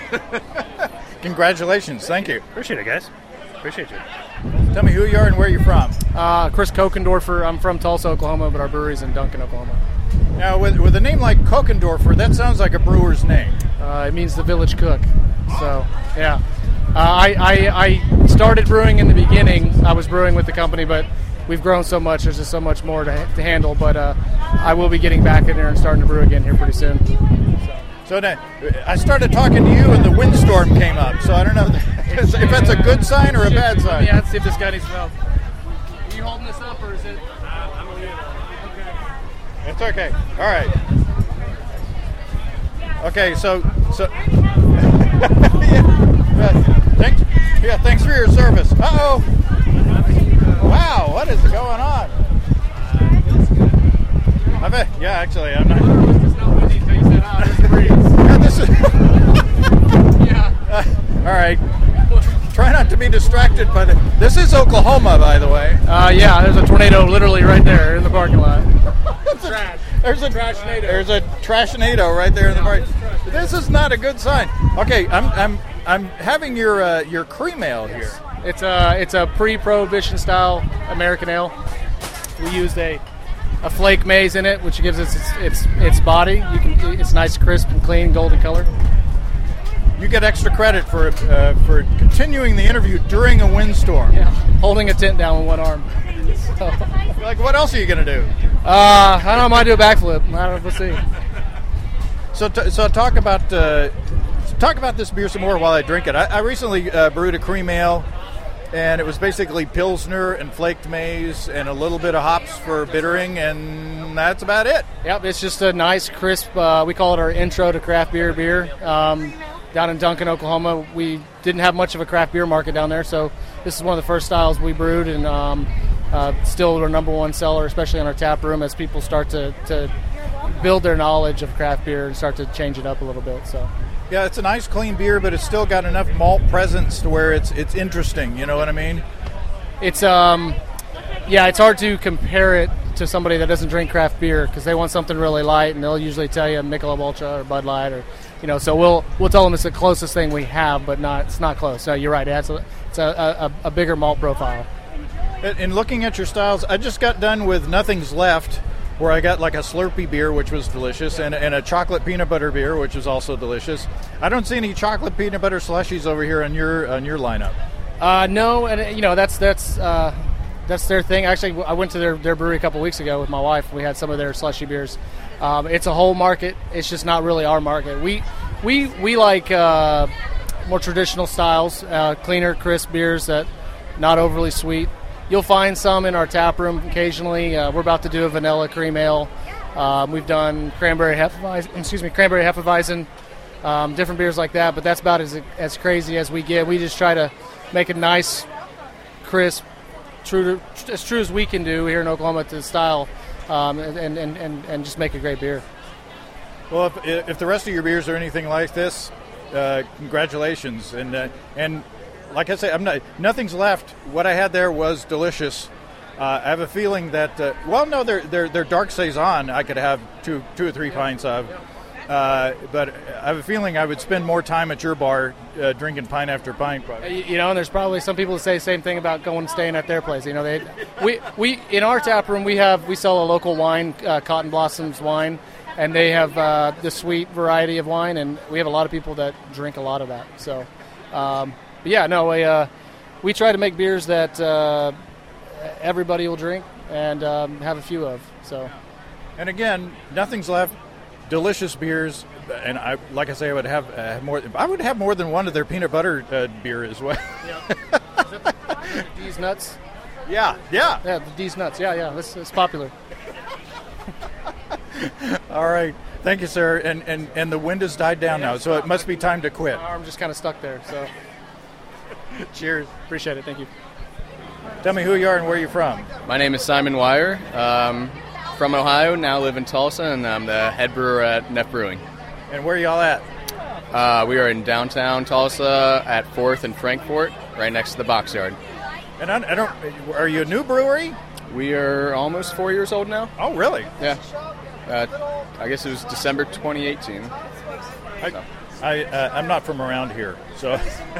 Congratulations! Thank you. appreciate it, guys. Appreciate you. Tell me who you are and where you're from. Uh, Chris Kokendorfer. I'm from Tulsa, Oklahoma, but our brewery's in Duncan, Oklahoma. Now, with, with a name like Kokendorfer, that sounds like a brewer's name. Uh, it means the village cook. So, yeah. Uh, I, I, I started brewing in the beginning. I was brewing with the company, but we've grown so much. There's just so much more to, to handle. But uh, I will be getting back in there and starting to brew again here pretty soon. So now, I started talking to you, and the windstorm came up. So I don't know if that's a good sign or a bad sign. Yeah, let's see if this guy needs some help. Are you holding this up, or is it? I'm holding it up. It's okay. All right. Okay, so so. yeah, thanks. Yeah, thanks for your service. Uh oh. Wow, what is going on? I bet. Yeah, actually, I'm not. Yeah, this is. uh, all right. Try not to be distracted by the. This is Oklahoma, by the way. Uh, yeah, there's a tornado literally right there in the parking lot. Trash. There's a trashnado. There's a trashnado right there in the park. This is not a good sign. Okay, I'm I'm I'm having your uh, your cream ale here. It's a it's a pre-prohibition style American ale. We used a a flake maize in it, which gives us its its, its body. You can it's nice, crisp, and clean, golden color. You get extra credit for uh, for continuing the interview during a windstorm. Yeah, holding a tent down with one arm. So, like, what else are you gonna do? Uh, I don't know. I might do a backflip. I don't know. We'll see. So, t- so talk about uh, talk about this beer some more while I drink it. I, I recently uh, brewed a cream ale, and it was basically Pilsner and flaked maize and a little bit of hops for bittering, and that's about it. Yep, it's just a nice, crisp. Uh, we call it our intro to craft beer beer. Um, down in Duncan, Oklahoma, we didn't have much of a craft beer market down there, so this is one of the first styles we brewed, and um, uh, still our number one seller, especially in our tap room, as people start to, to build their knowledge of craft beer and start to change it up a little bit. So, yeah, it's a nice, clean beer, but it's still got enough malt presence to where it's it's interesting. You know what I mean? It's um, yeah, it's hard to compare it to somebody that doesn't drink craft beer because they want something really light, and they'll usually tell you Michelob Ultra or Bud Light, or you know. So we'll we'll tell them it's the closest thing we have, but not it's not close. No, you're right. It has a, it's a, a, a bigger malt profile. In looking at your styles, I just got done with Nothing's Left, where I got like a Slurpee beer, which was delicious, and, and a chocolate peanut butter beer, which was also delicious. I don't see any chocolate peanut butter slushies over here on your on your lineup. Uh, no, and you know that's that's uh, that's their thing. Actually, I went to their, their brewery a couple weeks ago with my wife. We had some of their slushy beers. Um, it's a whole market. It's just not really our market. We we we like uh, more traditional styles, uh, cleaner, crisp beers that not overly sweet. You'll find some in our tap room occasionally. Uh, we're about to do a vanilla cream ale. Um, we've done cranberry hefeweizen, excuse me, cranberry hefeweizen, um, different beers like that. But that's about as as crazy as we get. We just try to make a nice, crisp, true to, as true as we can do here in Oklahoma to the style, um, and, and, and, and just make a great beer. Well, if, if the rest of your beers are anything like this, uh, congratulations. And uh, and like I say, I'm not, nothing's left. What I had there was delicious. Uh, I have a feeling that, uh, well, no, they're, they're, they're dark saison I could have two, two or three pints of. Uh, but I have a feeling I would spend more time at your bar uh, drinking pint after pint. Probably. You know, and there's probably some people that say the same thing about going and staying at their place. You know, they we we in our tap room we have we sell a local wine, uh, Cotton Blossoms wine, and they have uh, the sweet variety of wine, and we have a lot of people that drink a lot of that. So, um, but yeah, no, we uh, we try to make beers that uh, everybody will drink and um, have a few of. So, and again, nothing's left. Delicious beers, and I, like I say, I would have uh, more. I would have more than one of their peanut butter uh, beer as well. Yeah. Is that the D's Nuts? Yeah, yeah, yeah. The D's Nuts. Yeah, yeah. This is popular. All right, thank you, sir. And and and the wind has died down now, so it must be time to quit. My arm just kind of stuck there. So, cheers. Appreciate it. Thank you. Tell me who you are and where you're from. My name is Simon Wire. Um, From Ohio, now live in Tulsa, and I'm the head brewer at Neff Brewing. And where are y'all at? Uh, we are in downtown Tulsa at fourth and Frankfort, right next to the Box Yard. And I, I don't. Are you a new brewery? We are almost four years old now. Oh, really? Yeah. Uh, I guess it was December twenty eighteen. I, so. I uh, I'm not from around here, so.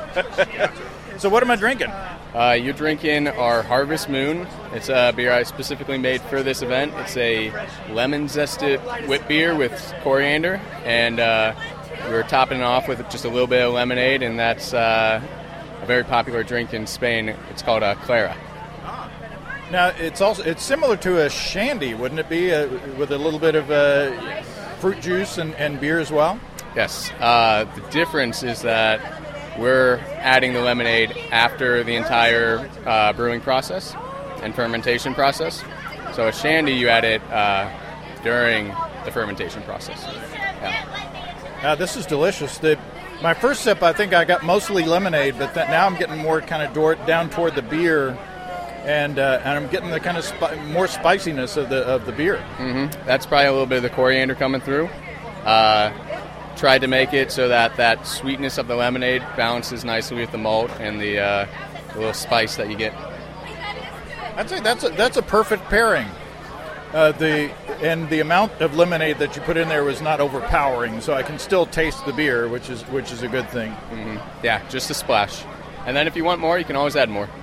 So what am I drinking? Uh, you're drinking our Harvest Moon. It's a beer I specifically made for this event. It's a lemon-zested wit beer with coriander, and uh, we're topping it off with just a little bit of lemonade, and that's uh, a very popular drink in Spain. It's called uh, Clara. Now, it's also it's similar to a shandy, wouldn't it be, uh, with a little bit of uh, fruit juice and, and beer as well? Yes. Uh, the difference is that we're adding the lemonade after the entire uh, brewing process and fermentation process. So a shandy, you add it uh, during the fermentation process. Yeah. Uh, this is delicious. The, my first sip, I think I got mostly lemonade, but th- now I'm getting more kind of door- down toward the beer, and uh, and I'm getting the kind of spi- more spiciness of the of the beer. Mm-hmm. That's probably a little bit of the coriander coming through. Uh, Tried to make it so that that sweetness of the lemonade balances nicely with the malt and the, uh, the little spice that you get. I'd say that's a, that's a perfect pairing. Uh, the and the amount of lemonade that you put in there was not overpowering, so I can still taste the beer, which is which is a good thing. Mm-hmm. Yeah, just a splash. And then if you want more, you can always add more.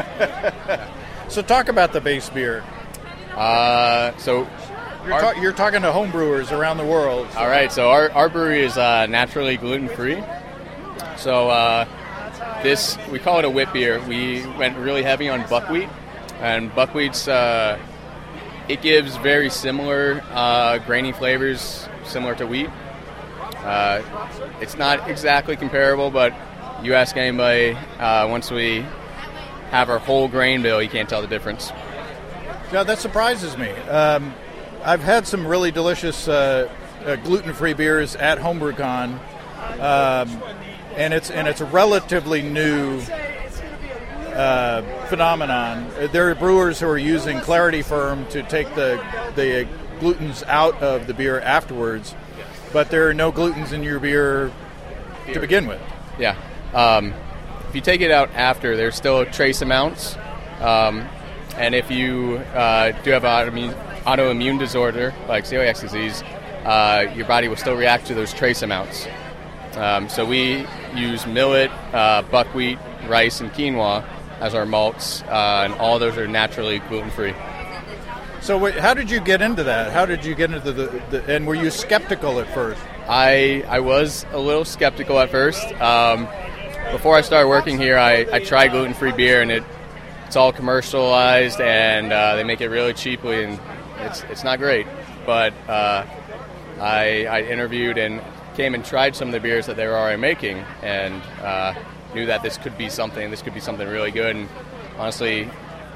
So talk about the base beer. Uh, so. You're, ta- you're talking to home brewers around the world. All right, so our, our brewery is uh, naturally gluten-free. So uh, this, we call it a wit beer. We went really heavy on buckwheat, and buckwheat's, uh, it gives very similar uh, grainy flavors, similar to wheat. Uh, it's not exactly comparable, but you ask anybody, uh, once we have our whole grain bill, you can't tell the difference. Yeah, that surprises me. Um, I've had some really delicious uh, uh, gluten-free beers at HomebrewCon, um, and it's and it's a relatively new uh, phenomenon. There are brewers who are using Clarity Firm to take the the glutens out of the beer afterwards, but there are no glutens in your beer to begin with. Yeah. Um, if you take it out after, there's still trace amounts, um, and if you uh, do have autoimmune autoimmune disorder like celiac disease, uh, your body will still react to those trace amounts. Um, so we use millet, uh, buckwheat, rice, and quinoa as our malts, uh, and all those are naturally gluten-free. So wait, how did you get into that? How did you get into the, the and were you skeptical at first? I I was a little skeptical at first. Um, before I started working here, I, I tried gluten-free beer, and it it's all commercialized, and uh, they make it really cheaply, and it's it's not great. But uh, I I interviewed and came and tried some of the beers that they were already making, and uh, knew that this could be something. This could be something really good, and honestly,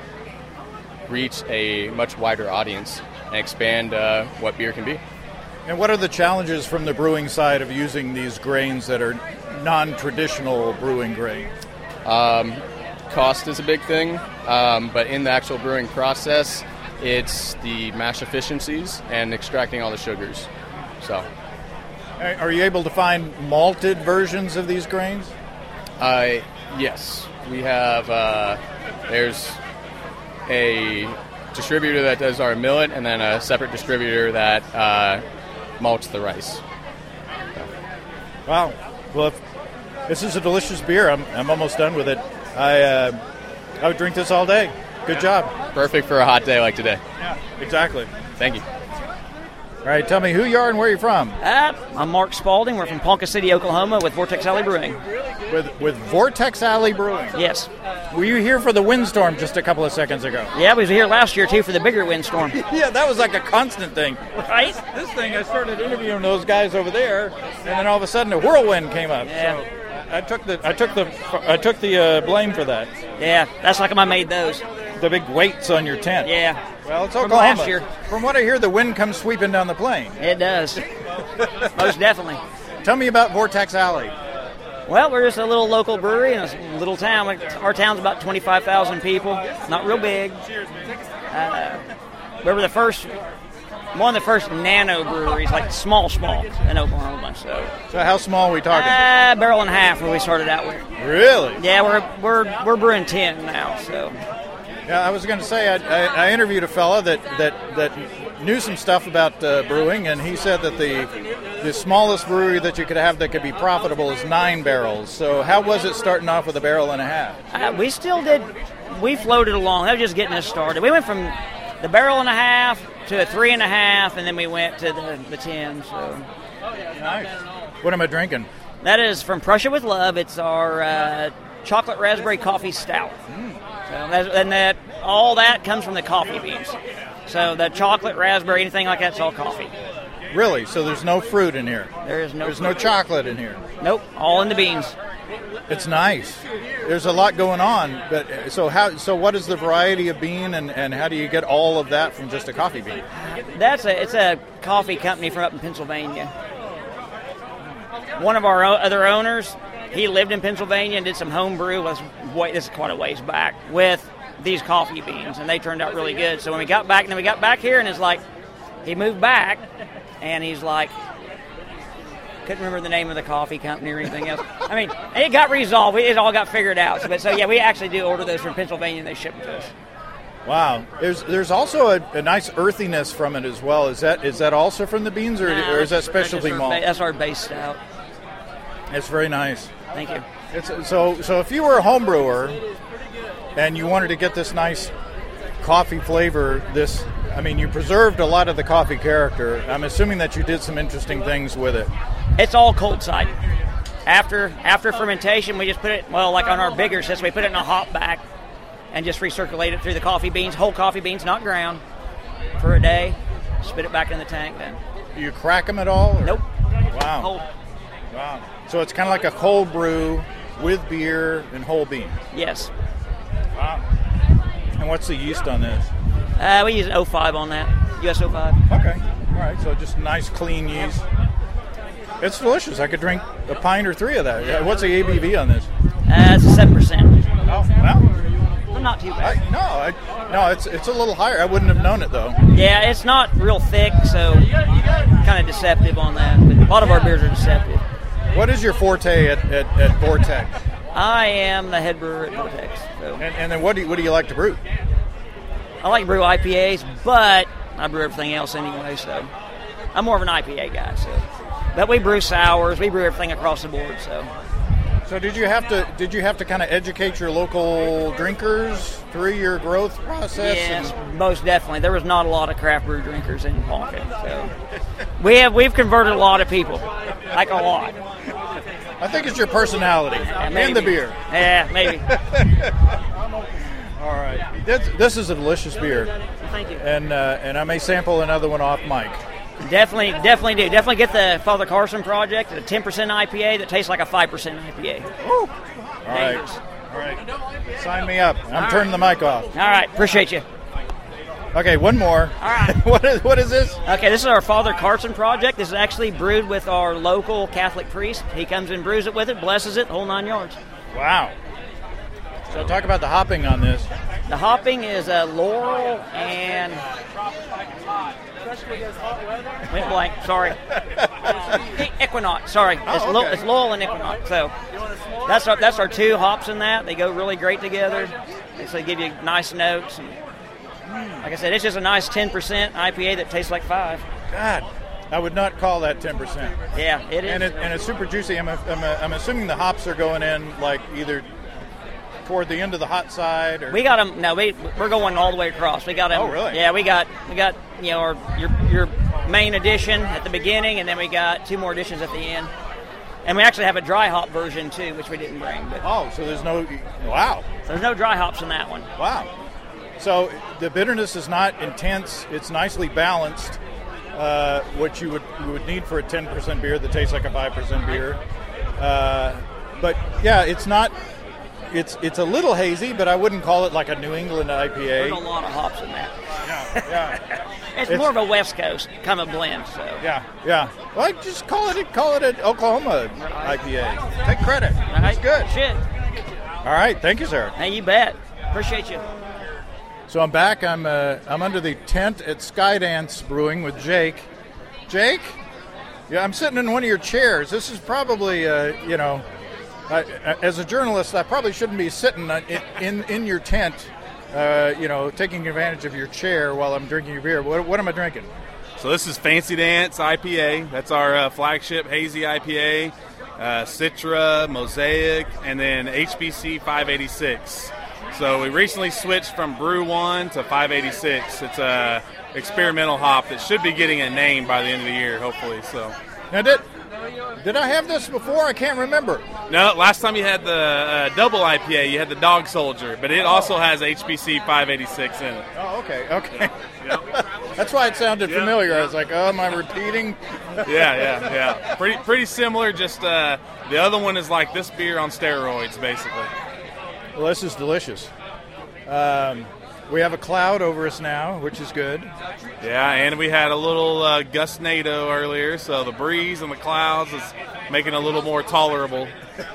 reach a much wider audience and expand uh, what beer can be. And what are the challenges from the brewing side of using these grains that are non-traditional brewing grains? Um, cost is a big thing, um, but in the actual brewing process, it's the mash efficiencies and extracting all the sugars. So, are you able to find malted versions of these grains? Uh, yes, we have. Uh, there's a distributor that does our millet, and then a separate distributor that uh, malts the rice. So. Wow. Well, if this is a delicious beer. I'm, I'm almost done with it. I uh, I would drink this all day. Good job. Perfect for a hot day like today. Yeah, exactly. Thank you. All right, tell me who you are and where you're from. Uh, I'm Mark Spalding. We're from Ponca City, Oklahoma, with Vortex Alley Brewing. With with Vortex Alley Brewing? Yes. Were you here for the windstorm just a couple of seconds ago? Yeah, we was here last year, too, for the bigger windstorm. Yeah, that was like a constant thing. Right? This thing, I started interviewing those guys over there, and then all of a sudden a whirlwind came up. Yeah. So I took the I took the I took the uh, blame for that. Yeah, that's like I made those. The big weights on your tent. Yeah. Well, it's From Oklahoma. last year. From what I hear, the wind comes sweeping down the plain. It does. Most definitely. Tell me about Vortex Alley. Well, we're just a little local brewery in a little town. Like, our town's about twenty-five thousand people. Not real big. Uh, we were the first, one of the first nano breweries, like small, small, in Oklahoma. So, so how small are we talking? Uh, barrel and a half when we started out with. Really? Yeah, we're we're we're brewing ten now. So. Yeah, I was going to say I, I, I interviewed a fella that, that, that knew some stuff about uh, brewing, and he said that the the smallest brewery that you could have that could be profitable is nine barrels. So how was it starting off with a barrel and a half? Uh, we still did. We floated along. That was just getting us started. We went from the barrel and a half to a three and a half, and then we went to the, the ten. So nice. What am I drinking? That is from Prussia with Love. It's our uh, chocolate raspberry coffee stout. Mm. So that's, and that all that comes from the coffee beans. So the chocolate, raspberry, anything like that's all coffee. Really? So there's no fruit in here? There is no. There's fruit. no chocolate in here. Nope, all in the beans. It's nice. There's a lot going on, but so how? So what is the variety of bean, and, and how do you get all of that from just a coffee bean? That's a it's a coffee company from up in Pennsylvania. One of our other owners, he lived in Pennsylvania and did some home brew. Was this is quite a ways back with these coffee beans, and they turned out really good. So when we got back, and then we got back here, and it's like he moved back, and he's like, couldn't remember the name of the coffee company or anything else. I mean, it got resolved. It all got figured out. So, but so yeah, we actually do order those from Pennsylvania, and they ship them to us. Wow. There's there's also a, a nice earthiness from it as well. Is that is that also from the beans, or, nah, or is that specialty that's malt? Ba- that's our base stout. It's very nice. Thank you. It's, so so if you were a home brewer and you wanted to get this nice coffee flavor, this I mean, you preserved a lot of the coffee character. I'm assuming that you did some interesting things with it. It's all cold side. After after fermentation, we just put it, well, like on our bigger system, we put it in a hop back and just recirculate it through the coffee beans, whole coffee beans, not ground, for a day. Spit it back in the tank then. Do you crack them at all? Or? Nope. Wow. Whole. Wow. So it's kind of like a cold brew with beer and whole beans. Yes. Wow. And what's the yeast on this? Uh, we use an oh five on that, U S oh five. Okay. All right, so just nice, clean yeast. It's delicious. I could drink a pint or three of that. What's the A B V on this? Uh, it's seven percent. Oh, wow. Well, not too bad. I, no, I, no, it's it's a little higher. I wouldn't have known it, though. Yeah, it's not real thick, so kind of deceptive on that. But a lot of our beers are deceptive. What is your forte at, at, at Vortex? I am the head brewer at Vortex. So. And, and then what do you, what do you like to brew? I like to brew I P As, but I brew everything else anyway, so I'm more of an I P A guy. So, but we brew sours, we brew everything across the board. So, So did you have to did you have to kind of educate your local drinkers through your growth process? Yes, most definitely. There was not a lot of craft brew drinkers in Ponca, so we have we've converted a lot of people, like a lot. I think it's your personality Yeah, and the beer. Yeah, maybe. All right, this, this is a delicious beer. Thank you. And uh, and I may sample another one off mic. Definitely, definitely do. Definitely get the Father Carson Project, a ten percent I P A that tastes like a five percent I P A. All right. All right. Sign me up. I'm All turning right. the mic off. All right. Appreciate you. Okay, one more. All right. what is what is this? Okay, this is our Father Carson Project. This is actually brewed with our local Catholic priest. He comes and brews it with it, blesses it, the whole nine yards. Wow. So talk about the hopping on this. The hopping is uh, laurel and... Went blank, sorry. Uh, Equinox, sorry. Oh, it's, Lo- okay. it's Laurel and Equinox. So that's our that's our two hops in that. They go really great together. So they give you nice notes. And like I said, it's just a nice ten percent I P A that tastes like five. God, I would not call that ten percent. Yeah, it is. And, it, and it's super juicy. I'm, a, I'm, a, I'm assuming the hops are going in like either toward the end of the hot side, or We got them. No, we we're going all the way across. We got them. Oh, really? Yeah, we got we got you know our your your main edition at the beginning, and then we got two more editions at the end. And we actually have a dry hop version too, which we didn't bring. But oh, so there's no wow. So there's no dry hops in that one. Wow. So the bitterness is not intense. It's nicely balanced. Uh, what you would you would need for a ten percent beer that tastes like a five percent beer. Uh, but yeah, it's not. It's it's a little hazy, but I wouldn't call it like a New England I P A. There's a lot of hops in that. Yeah, yeah. it's, It's- more of a West Coast kind of blend. So Yeah, yeah. Well, just call it call it an Oklahoma I P A. Take credit. That's good. Shit. All right, thank you, sir. Hey, you bet. Appreciate you. So I'm back. I'm uh, I'm under the tent at Skydance Brewing with Jake. Jake, yeah, I'm sitting in one of your chairs. This is probably uh, you know. I, as a journalist, I probably shouldn't be sitting in in, in your tent, uh, you know, taking advantage of your chair while I'm drinking your beer. What, what am I drinking? So this is Fancy Dance I P A. That's our uh, flagship hazy I P A. Uh, Citra, Mosaic, and then H B C five eighty-six. So we recently switched from Brew One to five eighty-six. It's a experimental hop that should be getting a name by the end of the year, hopefully. So. Now, did did I have this before? I can't remember. No, last time you had the uh, double I P A, you had the Dog Soldier, but it also has H B C five eighty-six in it. Oh, okay, okay. That's why it sounded Yeah. familiar. I was like, oh, am I repeating? Yeah, yeah, yeah. Pretty, pretty similar. Just uh, the other one is like this beer on steroids, basically. Well, this is delicious. Um, we have a cloud over us now, which is good. Yeah, and we had a little uh, gustnado earlier, so the breeze and the clouds is making it a little more tolerable.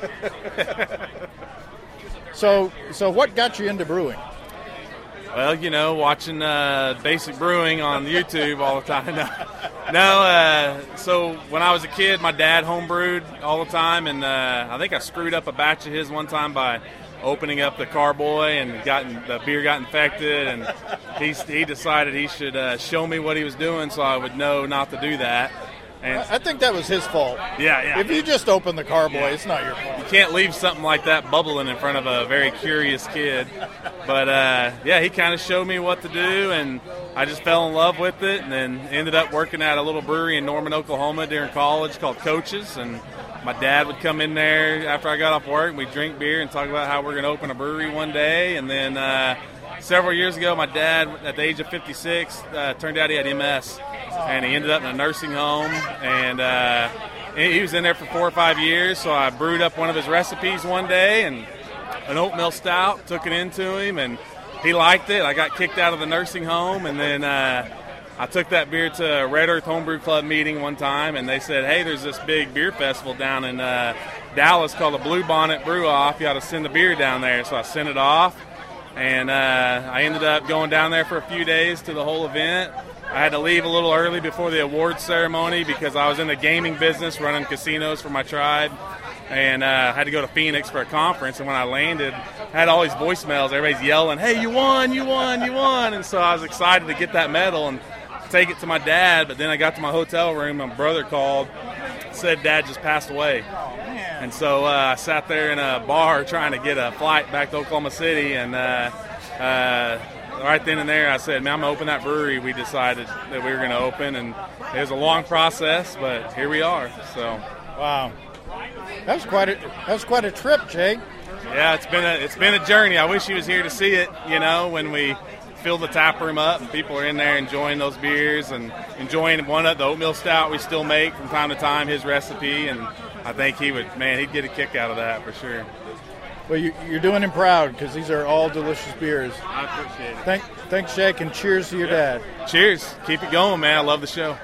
So, so what got you into brewing? Well, you know, watching uh, Basic Brewing on YouTube all the time. No, no uh, so when I was a kid, my dad homebrewed all the time, and uh, I think I screwed up a batch of his one time by opening up the carboy, and gotten the beer got infected, and he he decided he should uh, show me what he was doing so I would know not to do that. And I think that was his fault. Yeah, yeah. If you just open the carboy, Yeah. it's not your fault. You can't leave something like that bubbling in front of a very curious kid. But, uh, yeah, he kind of showed me what to do, and I just fell in love with it, and then ended up working at a little brewery in Norman, Oklahoma during college called Coach's. And my dad would come in there after I got off work, and we'd drink beer and talk about how we're going to open a brewery one day. And then uh, several years ago, my dad, at the age of fifty-six, uh, turned out he had M S. And he ended up in a nursing home, and uh, he was in there for four or five years. So I brewed up one of his recipes one day, and an oatmeal stout, took it into him, and he liked it. I got kicked out of the nursing home, and then uh, I took that beer to a Red Earth Homebrew Club meeting one time, and they said, hey, there's this big beer festival down in uh, Dallas called the Blue Bonnet Brew Off. You ought to send the beer down there. So I sent it off, and uh, I ended up going down there for a few days to the whole event. I had to leave a little early before the awards ceremony because I was in the gaming business running casinos for my tribe, and uh, had to go to Phoenix for a conference. And when I landed, I had all these voicemails. Everybody's yelling, hey, you won, you won, you won. And so I was excited to get that medal and take it to my dad. But then I got to my hotel room, my brother called, said Dad just passed away. And so uh, I sat there in a bar trying to get a flight back to Oklahoma City, and uh, uh, right then and there I said, man, I'm going to open that brewery we decided that we were going to open. And it was a long process, but here we are. So, wow. That was quite a, that was quite a trip, Jake. Yeah, it's been a it's been a journey. I wish he was here to see it, you know, when we fill the tap room up and people are in there enjoying those beers and enjoying one of the oatmeal stout we still make from time to time, his recipe, and I think he would, man, he'd get a kick out of that for sure. Well, you, you're doing him proud because these are all delicious beers. I appreciate it. Thank, thanks, Jake, and cheers to your yeah. dad. Cheers. Keep it going, man. I love the show.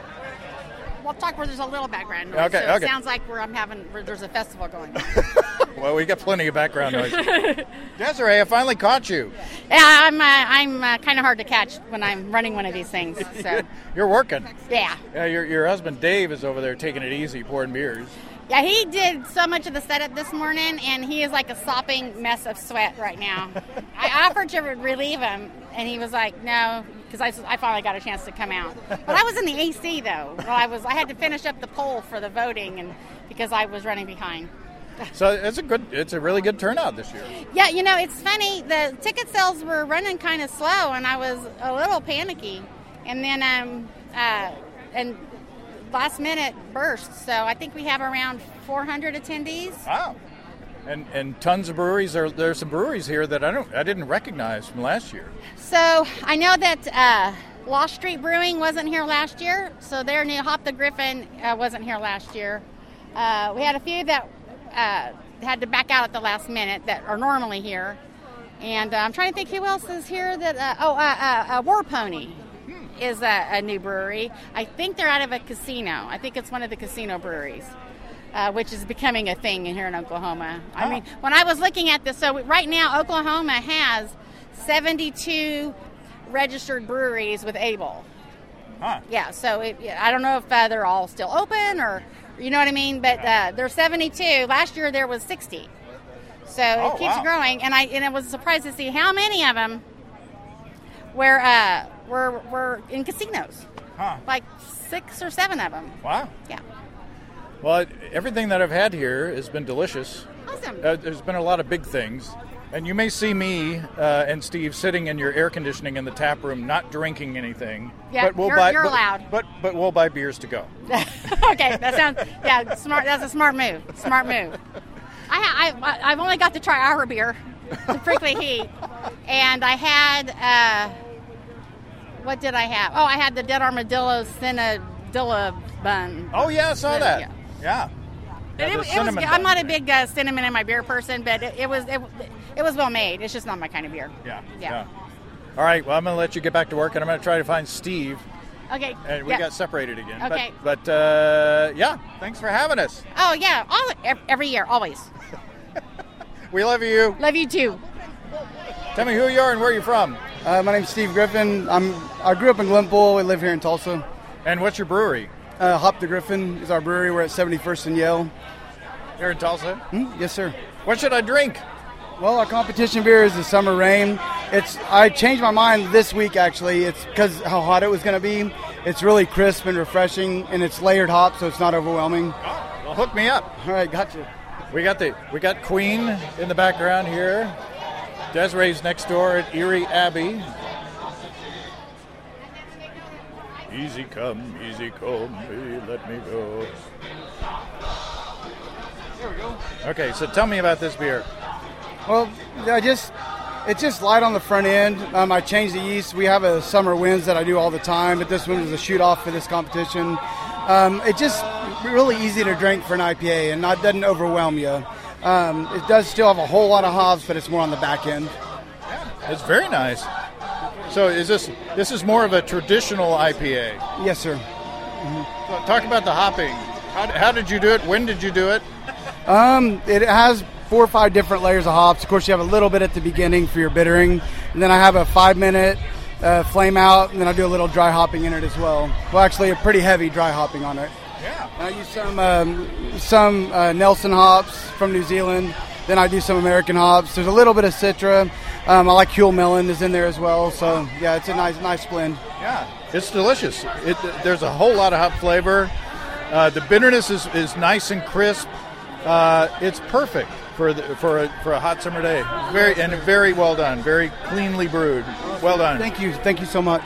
We'll talk where there's a little background noise. Okay, so okay. It sounds like where I'm having where there's a festival going on. Well, we got plenty of background noise. Desiree, I finally caught you. Yeah, I'm uh, I'm uh, kind of hard to catch when I'm running one of these things. So You're working. yeah, Yeah, your your husband Dave is over there taking it easy, pouring beers. yeah. He did so much of the setup this morning, and he is like a sopping mess of sweat right now. I offered to relieve him, and he was like, "No," because I, I finally got a chance to come out. But I was in the A C though. Well, I was I had to finish up the poll for the voting, and because I was running behind. So it's a good, it's a really good turnout this year. Yeah, you know, it's funny. The ticket sales were running kind of slow, and I was a little panicky. And then, um, uh, and last minute burst. So I think we have around four hundred attendees. Wow. And and tons of breweries. There there's some breweries here that I don't I didn't recognize from last year. So I know that uh, Lost Street Brewing wasn't here last year. So their new Hop the Griffin uh, wasn't here last year. Uh, we had a few that uh, had to back out at the last minute that are normally here. And uh, I'm trying to think who else is here that, uh, oh, uh, uh, uh, War Pony hmm. is a, a new brewery. I think they're out of a casino. I think it's one of the casino breweries, uh, which is becoming a thing here in Oklahoma. Oh. I mean, when I was looking at this, so right now Oklahoma has seventy-two registered breweries with Able. Huh. Yeah, so it, I don't know if uh, they're all still open or, you know what I mean, but uh, there's seventy-two. Last year there was sixty. So oh, it keeps wow. growing, and I and I was surprised to see how many of them were uh, were were in casinos. Huh. Like six or seven of them. Wow. Yeah. Well, everything that I've had here has been delicious. Awesome. Uh, there's been a lot of big things. And you may see me uh, and Steve sitting in your air conditioning in the tap room, not drinking anything. Yeah, but we'll you're, buy, you're but, allowed. But, but we'll buy beers to go. Okay, that sounds yeah smart. That's a smart move. Smart move. I, I I've only got to try our beer, the Prickly Heat, and I had uh, what did I have? Oh, I had the Dead Armadillo Cinnadilla bun. Oh yeah, I saw Cin- that. Yeah. Yeah. It, Yeah, it, the it was. cinnamon I'm bun. not a big uh, cinnamon in my beer person, but it, it was it, it was well made. It's just not my kind of beer. Yeah. Yeah. All right. Well, I'm going to let you get back to work, and I'm going to try to find Steve. Okay. And we yeah. got separated again. Okay. But, but uh, yeah, thanks for having us. Oh yeah, all every year, always. We love you. Love you too. Tell me who you are and where you're from. Uh, my name's Steve Griffin. I'm I grew up in Glenpool. We live here in Tulsa. And what's your brewery? Uh, Hop the Griffin is our brewery. We're at seventy-first and Yale. Here in Tulsa? Mm, yes, sir. What should I drink? Well, our competition beer is the Summer Rain. It's I changed my mind this week, actually. It's because how hot it was going to be. It's really crisp and refreshing, and it's layered hop, so it's not overwhelming. Oh, well, hook me up. All right, gotcha. We got the we got Queen in the background here. Desiree's next door at Erie Abbey. Easy come, easy come, hey, let me go. There we go. Okay, so tell me about this beer. Well, I just it's just light on the front end. Um, I changed the yeast. We have a summer winds that I do all the time, but this one was a shoot off for this competition. Um, it just really easy to drink for an I P A and not doesn't overwhelm you. Um, it does still have a whole lot of hops, but it's more on the back end. It's very nice. So is this this is more of a traditional I P A? Yes, sir. Mm-hmm. So talk about the hopping. How, how did you do it? When did you do it? Um, it has four or five different layers of hops. Of course, you have a little bit at the beginning for your bittering, and then I have a five-minute uh, flame out, and then I do a little dry hopping in it as well. Well, actually, a pretty heavy dry hopping on it. Yeah. I use some um, some uh, Nelson hops from New Zealand. Then I do some American hops. There's a little bit of Citra. Um, I like Huell Melon is in there as well. So yeah, it's a nice nice blend. Yeah, it's delicious. It, there's a whole lot of hop flavor. Uh, the bitterness is, is nice and crisp. Uh, it's perfect for the, for a for a hot summer day. Very and very well done. Very cleanly brewed. Well done. Thank you. Thank you so much.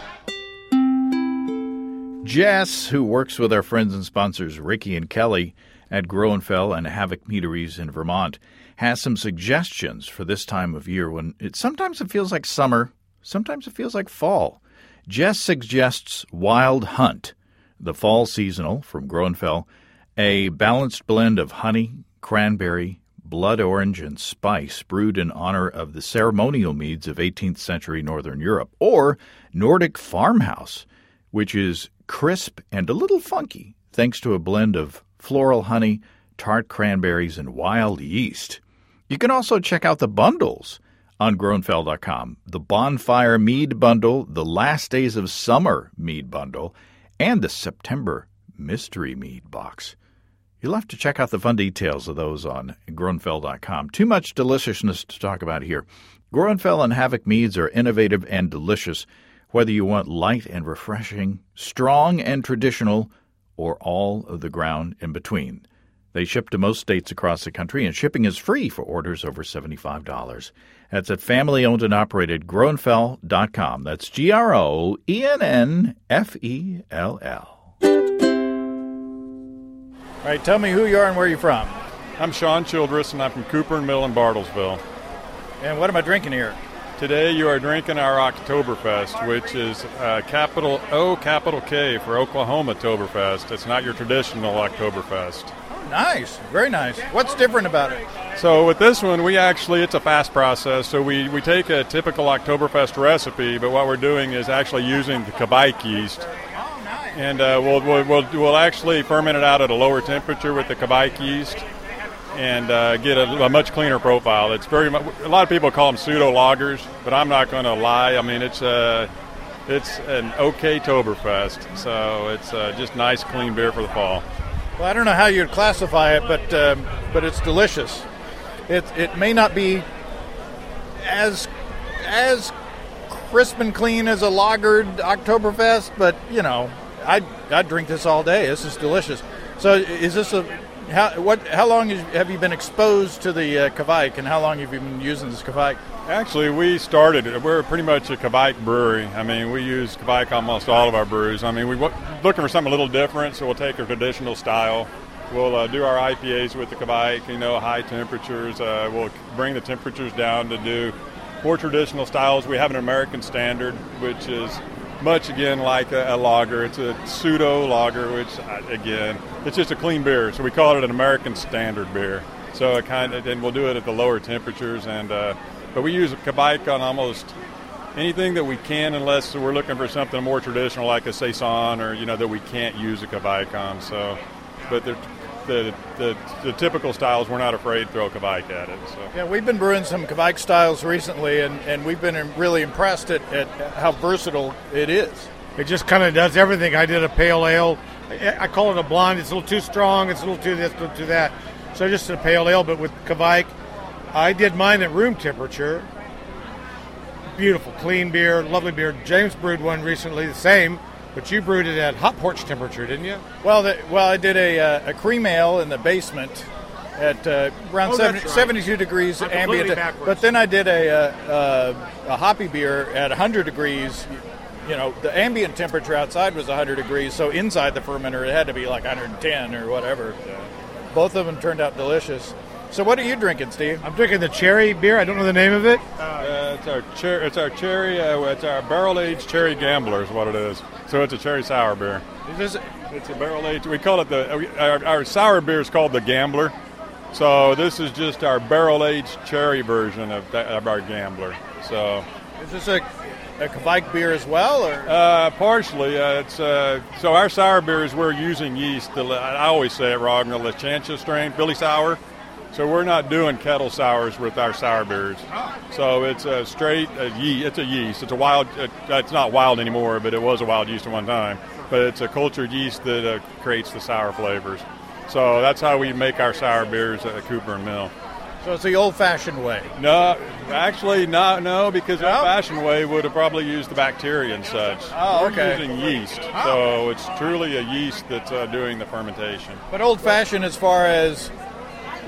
Jess, who works with our friends and sponsors Ricky and Kelly at Groenfell and Havoc Meaderies in Vermont, has some suggestions for this time of year when it sometimes it feels like summer, sometimes it feels like fall. Jess suggests Wild Hunt, the fall seasonal from Groenfell, a balanced blend of honey, cranberry, blood orange, and spice brewed in honor of the ceremonial meads of eighteenth century Northern Europe, or Nordic Farmhouse, which is crisp and a little funky thanks to a blend of floral honey, tart cranberries, and wild yeast. You can also check out the bundles on Groenfell dot com. The Bonfire Mead Bundle, the Last Days of Summer Mead Bundle, and the September Mystery Mead Box. You'll have to check out the fun details of those on Groenfell dot com. Too much deliciousness to talk about here. Groenfell and Havoc Meads are innovative and delicious, whether you want light and refreshing, strong and traditional, or all of the ground in between. They ship to most states across the country, and shipping is free for orders over seventy-five dollars. That's at family-owned and operated Groenfell dot com. That's G R O E N N F E L L. All right, tell me who you are and where you're from. I'm Sean Childress, and I'm from Cooper and Mill in Bartlesville. And what am I drinking here? Today you are drinking our Oktoberfest, which is uh, capital O, capital K for Oklahoma Oktoberfest. It's not your traditional Oktoberfest. Oh, nice. Very nice. What's different about it? So with this one, we actually, it's a fast process. So we, we take a typical Oktoberfest recipe, but what we're doing is actually using the Kvike yeast. And uh, we'll, we'll, we'll, we'll actually ferment it out at a lower temperature with the Kvike yeast and uh, get a, a much cleaner profile. It's very much, a lot of people call them pseudo lagers, but I'm not going to lie. I mean, it's a, it's an okay Oktoberfest, so it's uh, just nice, clean beer for the fall. Well, I don't know how you'd classify it, but um, but it's delicious. It it may not be as as crisp and clean as a lagered Oktoberfest, but you know, I'd I'd drink this all day. This is delicious. So, is this a how what how long have you been exposed to the uh, Kvike, and how long have you been using this Kvike? Actually, we started, we're pretty much a Kvike brewery. I mean, we use Kvike almost all of our brews. I mean, we're looking for something a little different, so we'll take a traditional style. We'll uh, do our I P As with the Kvike, you know, high temperatures. Uh, we'll bring the temperatures down to do more traditional styles. We have an American Standard, which is much, again, like a, a lager. It's a pseudo lager, which, again, it's just a clean beer. So we call it an American Standard beer. So it kind of, and we'll do it at the lower temperatures, and uh, but we use a Kvike on almost anything that we can, unless we're looking for something more traditional like a Saison, or you know that we can't use a Kvike on. So, but the the, the the typical styles, we're not afraid to throw Kvike at it. So yeah, we've been brewing some Kvike styles recently, and, and we've been really impressed at, at how versatile it is. It just kind of does everything. I did a pale ale. I call it a blonde. It's a little too strong. It's a little too this, a little too that. So just a pale ale, but with Kvike. I did mine at room temperature. Beautiful, clean beer, lovely beer. James brewed one recently, the same, but you brewed it at hot porch temperature, didn't you? Well, the, well, I did a, uh, a cream ale in the basement at uh, around oh, seventy, right. seventy-two degrees I'm ambient. backwards. But then I did a, uh, a hoppy beer at one hundred degrees. You know, the ambient temperature outside was one hundred degrees, so inside the fermenter it had to be like one hundred ten or whatever. Both of them turned out delicious. So what are you drinking, Steve? I'm drinking the cherry beer. I don't know the name of it. Uh, it's our cher- it's our cherry. Uh, it's our barrel aged cherry gambler is what it is. So it's a cherry sour beer. Is this, it's a barrel aged. We call it the our, our sour beer is called the Gambler. So this is just our barrel aged cherry version of, that, of our Gambler. So is this a a Kvike beer as well, or uh, partially? Uh, it's uh, so our sour beers we're using yeast. The, I always say it wrong. The Lachantia strain, Philly sour. So we're not doing kettle sours with our sour beers. So it's a straight a ye- It's a yeast. It's a wild. It, it's not wild anymore, but it was a wild yeast at one time. But it's a cultured yeast that uh, creates the sour flavors. So that's how we make our sour beers at Cooper and Mill. So it's the old-fashioned way. No, actually, no, no, because the old-fashioned way would have probably used the bacteria and such. Oh, okay. We're using yeast, Oh. so it's truly a yeast that's uh, doing the fermentation. But old-fashioned as far as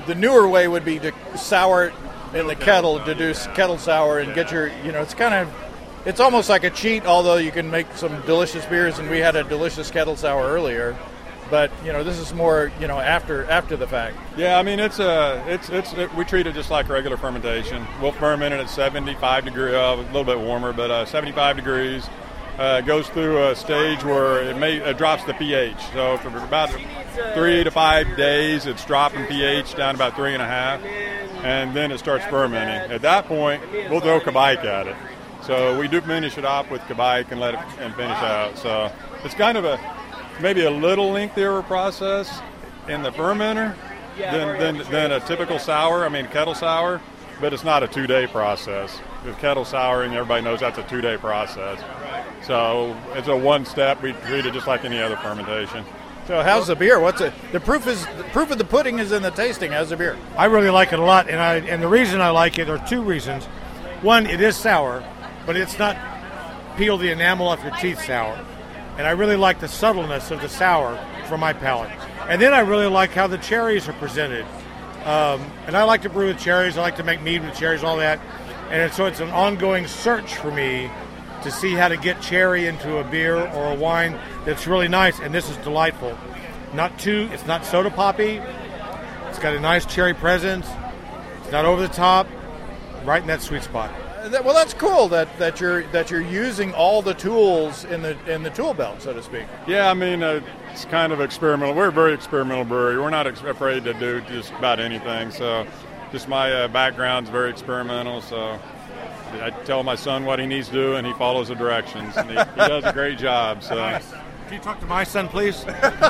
the newer way would be to sour it in the kettle, to do kettle sour and get your, you know, it's kind of, it's almost like a cheat, although you can make some delicious beers, and we had a delicious kettle sour earlier. But, you know, this is more, you know, after after the fact. Yeah, I mean, it's a, it's it's it, we treat it just like regular fermentation. We'll ferment it at seventy-five degrees, uh, a little bit warmer, but uh, seventy-five degrees. Uh, it goes through a stage where it may it drops the pH. So for about three to five days, it's dropping pH down about three and a half, and then it starts fermenting. At that point, we'll throw Kveik at it. So we do finish it off with Kveik and let it and finish out. So it's kind of a maybe a little lengthier process in the fermenter than, than, than a typical sour, I mean kettle sour, but it's not a two-day process. With kettle souring, everybody knows that's a two-day process. So it's a one-step. We treat it just like any other fermentation. So how's the beer? What's it? The proof is the proof of the pudding is in the tasting. How's the beer? I really like it a lot, and I and the reason I like it are two reasons. One, it is sour, but it's not peel the enamel off your teeth sour. And I really like the subtleness of the sour for my palate. And then I really like how the cherries are presented. Um, and I like to brew with cherries. I like to make mead with cherries, all that. And so it's an ongoing search for me to see how to get cherry into a beer or a wine that's really nice. And this is delightful. Not too, it's not soda poppy. It's got a nice cherry presence. It's not over the top. Right in that sweet spot. Well, that's cool that, that you're that you're using all the tools in the in the tool belt, so to speak. Yeah, I mean, uh, it's kind of experimental. We're a very experimental brewery. We're not ex- afraid to do just about anything. So, just my uh, background's very experimental. So, I tell my son what he needs to do, and he follows the directions. And he, he does a great job. So, nice. Can you talk to my son, please?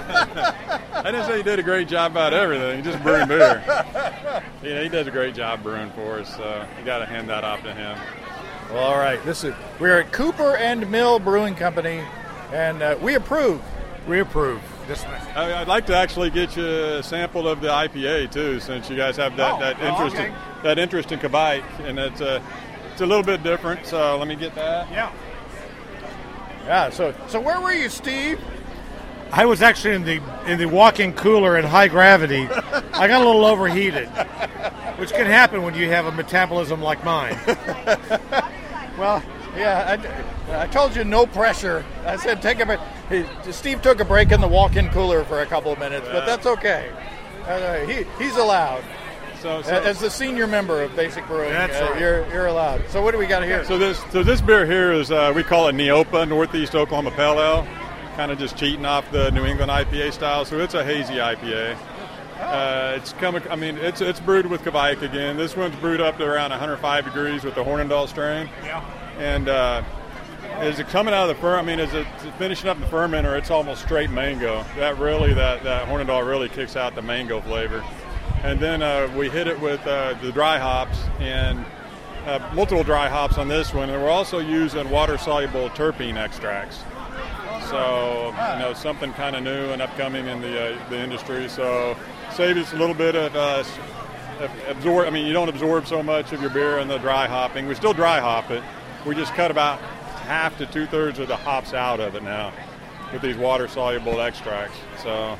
I didn't say he did a great job about everything. He just brewing beer. Yeah, he does a great job brewing for us. So you got to hand that off to him. Well, all right. This is we're at Cooper and Mill Brewing Company, and uh, we approve. We approve. This I, I'd like to actually get you a sample of the I P A too, since you guys have that, oh, that oh, interest okay. in, that interest in Kveik, and it's a it's a little bit different. So let me get that. Yeah. Yeah. So so where were you, Steve? I was actually in the in the walk-in cooler at high gravity. I got a little overheated, which can happen when you have a metabolism like mine. Well, yeah, I, I told you no pressure. I said take a break. He, Steve took a break in the walk-in cooler for a couple of minutes, but that's okay. Uh, he he's allowed. So, so as the senior member of Basic Brewing, That's uh, right. you're you're allowed. So what do we got here? So this so this beer here is uh, we call it Neopa Northeast Oklahoma Pale Ale. Kind of just cheating off the New England I P A style, so it's a hazy I P A. Uh, it's coming. I mean, it's it's brewed with Kveik again. This one's brewed up to around one hundred five degrees with the Hornindal strain. Yeah. And uh, as it coming out of the fer, I mean, as it's finishing up the fermenter, it's almost straight mango. That really, that that Hornindal really kicks out the mango flavor. And then uh, we hit it with uh, the dry hops and uh, multiple dry hops on this one, and we're also using water-soluble terpene extracts. So, you know, something kind of new and upcoming in the uh, the industry. So, save us a little bit of uh, absorb. I mean, you don't absorb so much of your beer in the dry hopping. We still dry hop it. We just cut about half to two thirds of the hops out of it now with these water soluble extracts. So,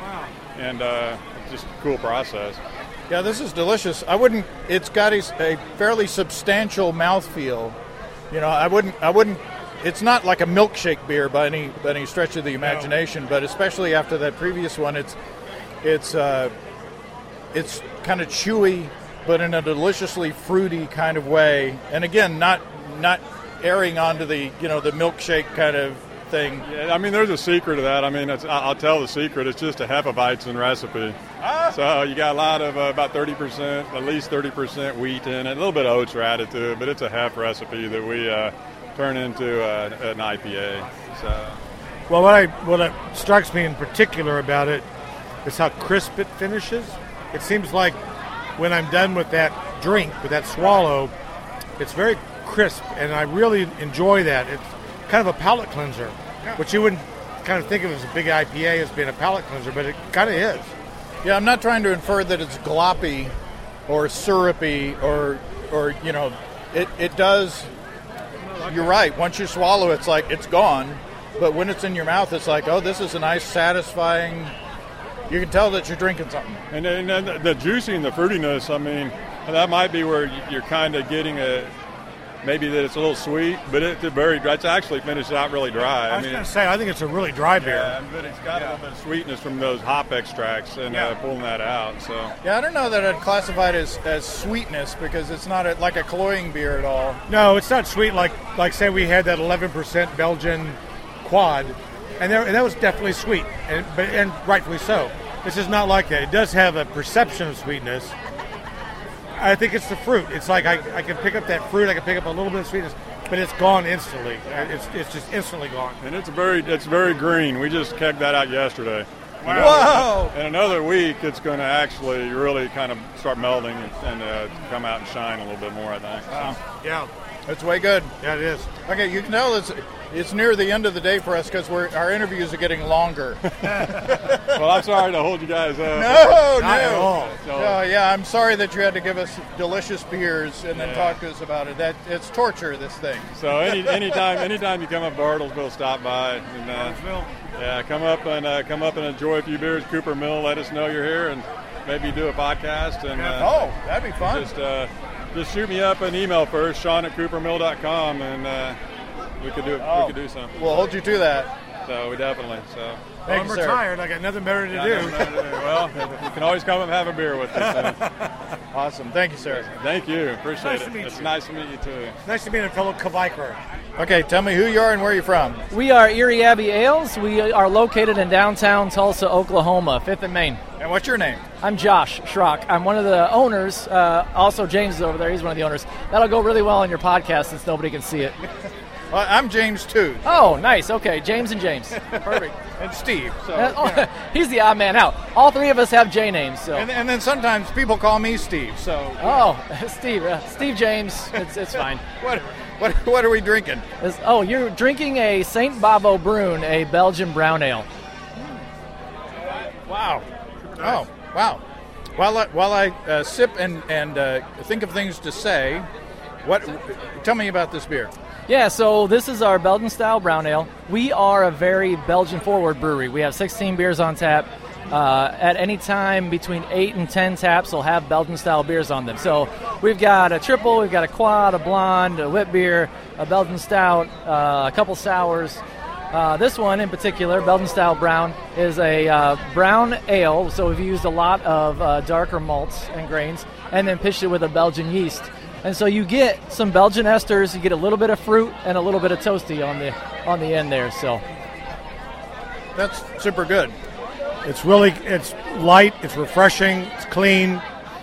and uh, it's just a cool process. Yeah, this is delicious. I wouldn't. It's got a, a fairly substantial mouthfeel. You know, I wouldn't. I wouldn't. It's not like a milkshake beer by any by any stretch of the imagination, but especially after that previous one, it's it's uh, it's kind of chewy, but in a deliciously fruity kind of way. And again, not not erring onto the you know the milkshake kind of thing. Yeah, I mean, there's a secret to that. I mean, it's, I'll tell the secret. It's just a Hefeweizen recipe. Ah. So you got a lot of uh, about thirty percent, at least thirty percent wheat in it. A little bit of oats are added to it, but it's a Hef recipe that we. Uh, turn into uh, an I P A. So, well, what I what I, strikes me in particular about it is how crisp it finishes. It seems like when I'm done with that drink, with that swallow, it's very crisp, and I really enjoy that. It's kind of a palate cleanser, which you wouldn't kind of think of as a big I P A as being a palate cleanser, but it kind of is. Yeah, I'm not trying to infer that it's gloppy or syrupy or or you know, it it does. You're right. Once you swallow, it's like it's gone. But when it's in your mouth, it's like, oh, this is a nice, satisfying, you can tell that you're drinking something. And then and the, the juicy and the fruitiness, I mean, that might be where you're kind of getting a, maybe that it's a little sweet, but it's a very dry. It's actually finished out really dry. I was I mean, going to say, I think it's a really dry beer. Yeah, but it's got yeah. a little bit of sweetness from those hop extracts and Yeah. uh, pulling that out. So Yeah, I don't know that I'd classify it as, as sweetness because it's not a, like a cloying beer at all. No, it's not sweet like, like say, we had that eleven percent Belgian quad, and, there, and that was definitely sweet, and, but, and rightfully so. This is not like that. It does have a perception of sweetness. I think it's the fruit. It's like I, I can pick up that fruit, I can pick up a little bit of sweetness, but it's gone instantly. It's it's just instantly gone. and it's very it's very green. We just kegged that out yesterday. Wow! In another week, it's going to actually really kind of start melting and, and uh, come out and shine a little bit more, I think. So. Wow. Yeah. It's way good. Yeah, it is. Okay, you can tell it's it's near the end of the day for us because we're our interviews are getting longer. Well, I'm sorry to hold you guys up. No, Not no. at all. So- No, yeah, I'm sorry that you had to give us delicious beers and then Yeah. talk to us about it. That it's torture. This thing. So any anytime anytime you come up to Bartlesville, stop by and uh, yeah, come up and uh, come up and enjoy a few beers. Cooper Mill, let us know you're here and maybe do a podcast. And uh, Oh, that'd be fun. Just uh, just shoot me up an email first, Sean at Cooper Mill dot com, and uh, we could do Oh. we could do something. We'll hold you to that. So we definitely so. Thank I'm you, sir. retired. I got nothing better to Yeah, do. no, no, no. Well, you can always come and have a beer with us. So. Awesome. Thank you, sir. Thank you. Appreciate Nice it. to meet it's you. nice to meet you too. Nice to meet a fellow Kviker. Okay, tell me who you are and where you're from. We are Erie Abbey Ales. We are located in downtown Tulsa, Oklahoma, fifth and Main. And what's your name? I'm Josh Schrock. I'm one of the owners. Uh, also, James is over there. He's one of the owners. That'll go really well on your podcast since nobody can see it. Well, I'm James too. Oh, nice. Okay, James and James. Perfect. And Steve. So, Uh, oh, yeah. He's the odd man out. All three of us have J names. So. and, and then sometimes people call me Steve. So Oh, Steve. Uh, Steve James. It's, it's fine. what what what are we drinking? It's- oh, you're drinking a Saint Bavo Brune, a Belgian brown ale. Wow. Oh, wow. While I, while I uh, sip and and uh, think of things to say, what? Tell me about this beer. Yeah, so this is our Belgian style brown ale. We are a very Belgian forward brewery. We have sixteen beers on tap. Uh, at any time between eight and ten taps will have Belgian style beers on them. So we've got a triple, we've got a quad, a blonde, a wit beer, a Belgian stout, uh, a couple sours. Uh, this one in particular, Belgian style brown, is a uh, brown ale. So we've used a lot of uh, darker malts and grains and then pitched it with a Belgian yeast. And so you get some Belgian esters, you get a little bit of fruit and a little bit of toasty on the on the end there. So That's super good. It's really, it's light, it's refreshing, it's clean.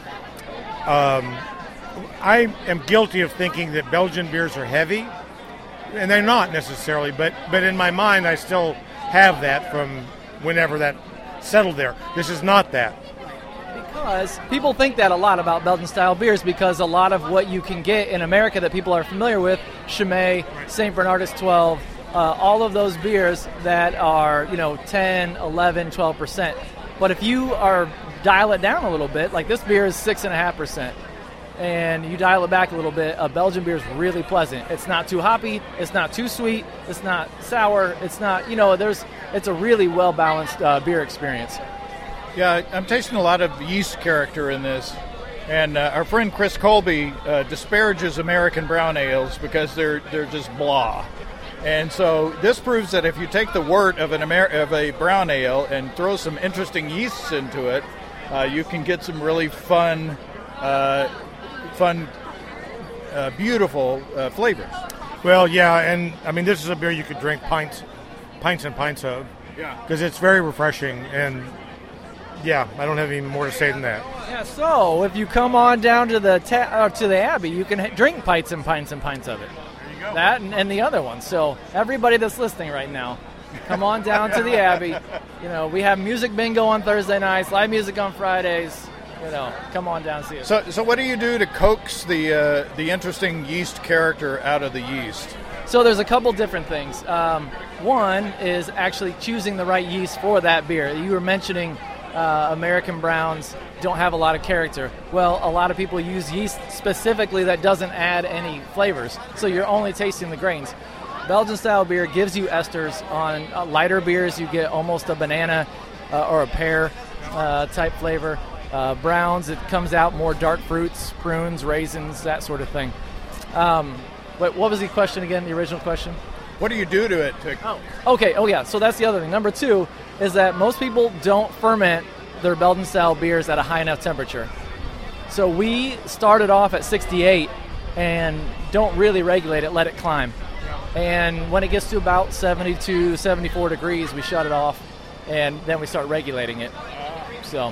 Um, I am guilty of thinking that Belgian beers are heavy, and they're not necessarily, but, but in my mind I still have that from whenever that settled there. This is not that. because people think that a lot about Belgian style beers because a lot of what you can get in America that people are familiar with, Chimay, Saint Bernardus twelve, uh, all of those beers that are, you know, ten, eleven, twelve percent. But if you are dial it down a little bit, like this beer is six point five percent, and you dial it back a little bit, a Belgian beer is really pleasant. It's not too hoppy, it's not too sweet, it's not sour, it's not, you know, there's, it's a really well-balanced uh, beer experience. Yeah, I'm tasting a lot of yeast character in this. And uh, our friend Chris Colby uh, disparages American brown ales because they're they're just blah. And so this proves that if you take the wort of an Amer- of a brown ale and throw some interesting yeasts into it, uh, you can get some really fun, uh, fun, uh, beautiful uh, flavors. Well, yeah, and I mean, this is a beer you could drink pints, pints and pints of. Yeah. Because it's very refreshing, and yeah, I don't have any more to say than that. Yeah, so if you come on down to the ta- uh, to the Abbey, you can ha- drink pints and pints and pints of it. There you go. That and, and the other one. So everybody that's listening right now, come on down to the Abbey. You know, we have music bingo on Thursday nights, live music on Fridays. You know, come on down and see us. So, so what do you do to coax the uh, the interesting yeast character out of the yeast? So there's a couple different things. Um, one is actually choosing the right yeast for that beer. You were mentioning uh, American browns don't have a lot of character. Well, a lot of people use yeast specifically that doesn't add any flavors, so you're only tasting the grains. Belgian style beer gives you esters. On uh, lighter beers, you get almost a banana uh, or a pear. uh, type flavor. Uh, browns, it comes out more dark fruits, prunes, raisins, that sort of thing. Um, but what was the question again, the original question? What do you do to it? To... Oh. Okay, oh yeah, so that's the other thing. Number two is that most people don't ferment their Belgian-style beers at a high enough temperature. So we started off at sixty-eight and don't really regulate it, let it climb. And when it gets to about seventy-two, seventy-four degrees, we shut it off, and then we start regulating it. So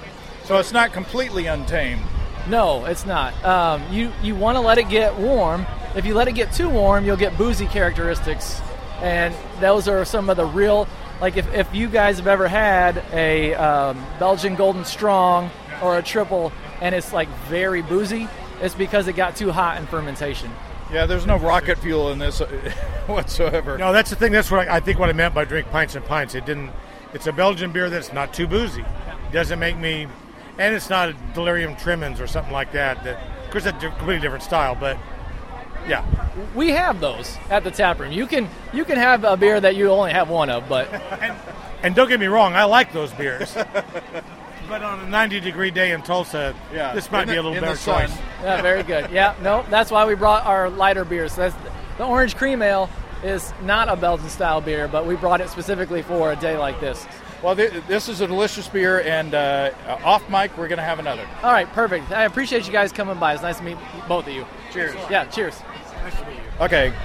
so it's not completely untamed? No, it's not. Um, you you want to let it get warm. If you let it get too warm, you'll get boozy characteristics. And those are some of the real, like if, if you guys have ever had a um, Belgian Golden Strong or a triple, and it's like very boozy, it's because it got too hot in fermentation. Yeah, there's no rocket fuel in this whatsoever. No, that's the thing. That's what I, I think what I meant by drink pints and pints. It didn't. It's a Belgian beer that's not too boozy. It doesn't make me, and it's not a Delirium Tremens or something like that. That, of course, that's a completely different style, but yeah. We have those at the tap room. You can you can have a beer that you only have one of, but and, and don't get me wrong, I like those beers. But on a ninety degree day in Tulsa, yeah, this might the, be a little better choice. Yeah, very good. Yeah, no, that's why we brought our lighter beers. That's, the Orange Cream Ale is not a Belgian style beer, but we brought it specifically for a day like this. Well, th- this is a delicious beer, and uh, off mic, we're going to have another. All right, perfect. I appreciate you guys coming by. It's nice to meet both of you. Cheers. Yeah, cheers. Nice to meet you. Okay,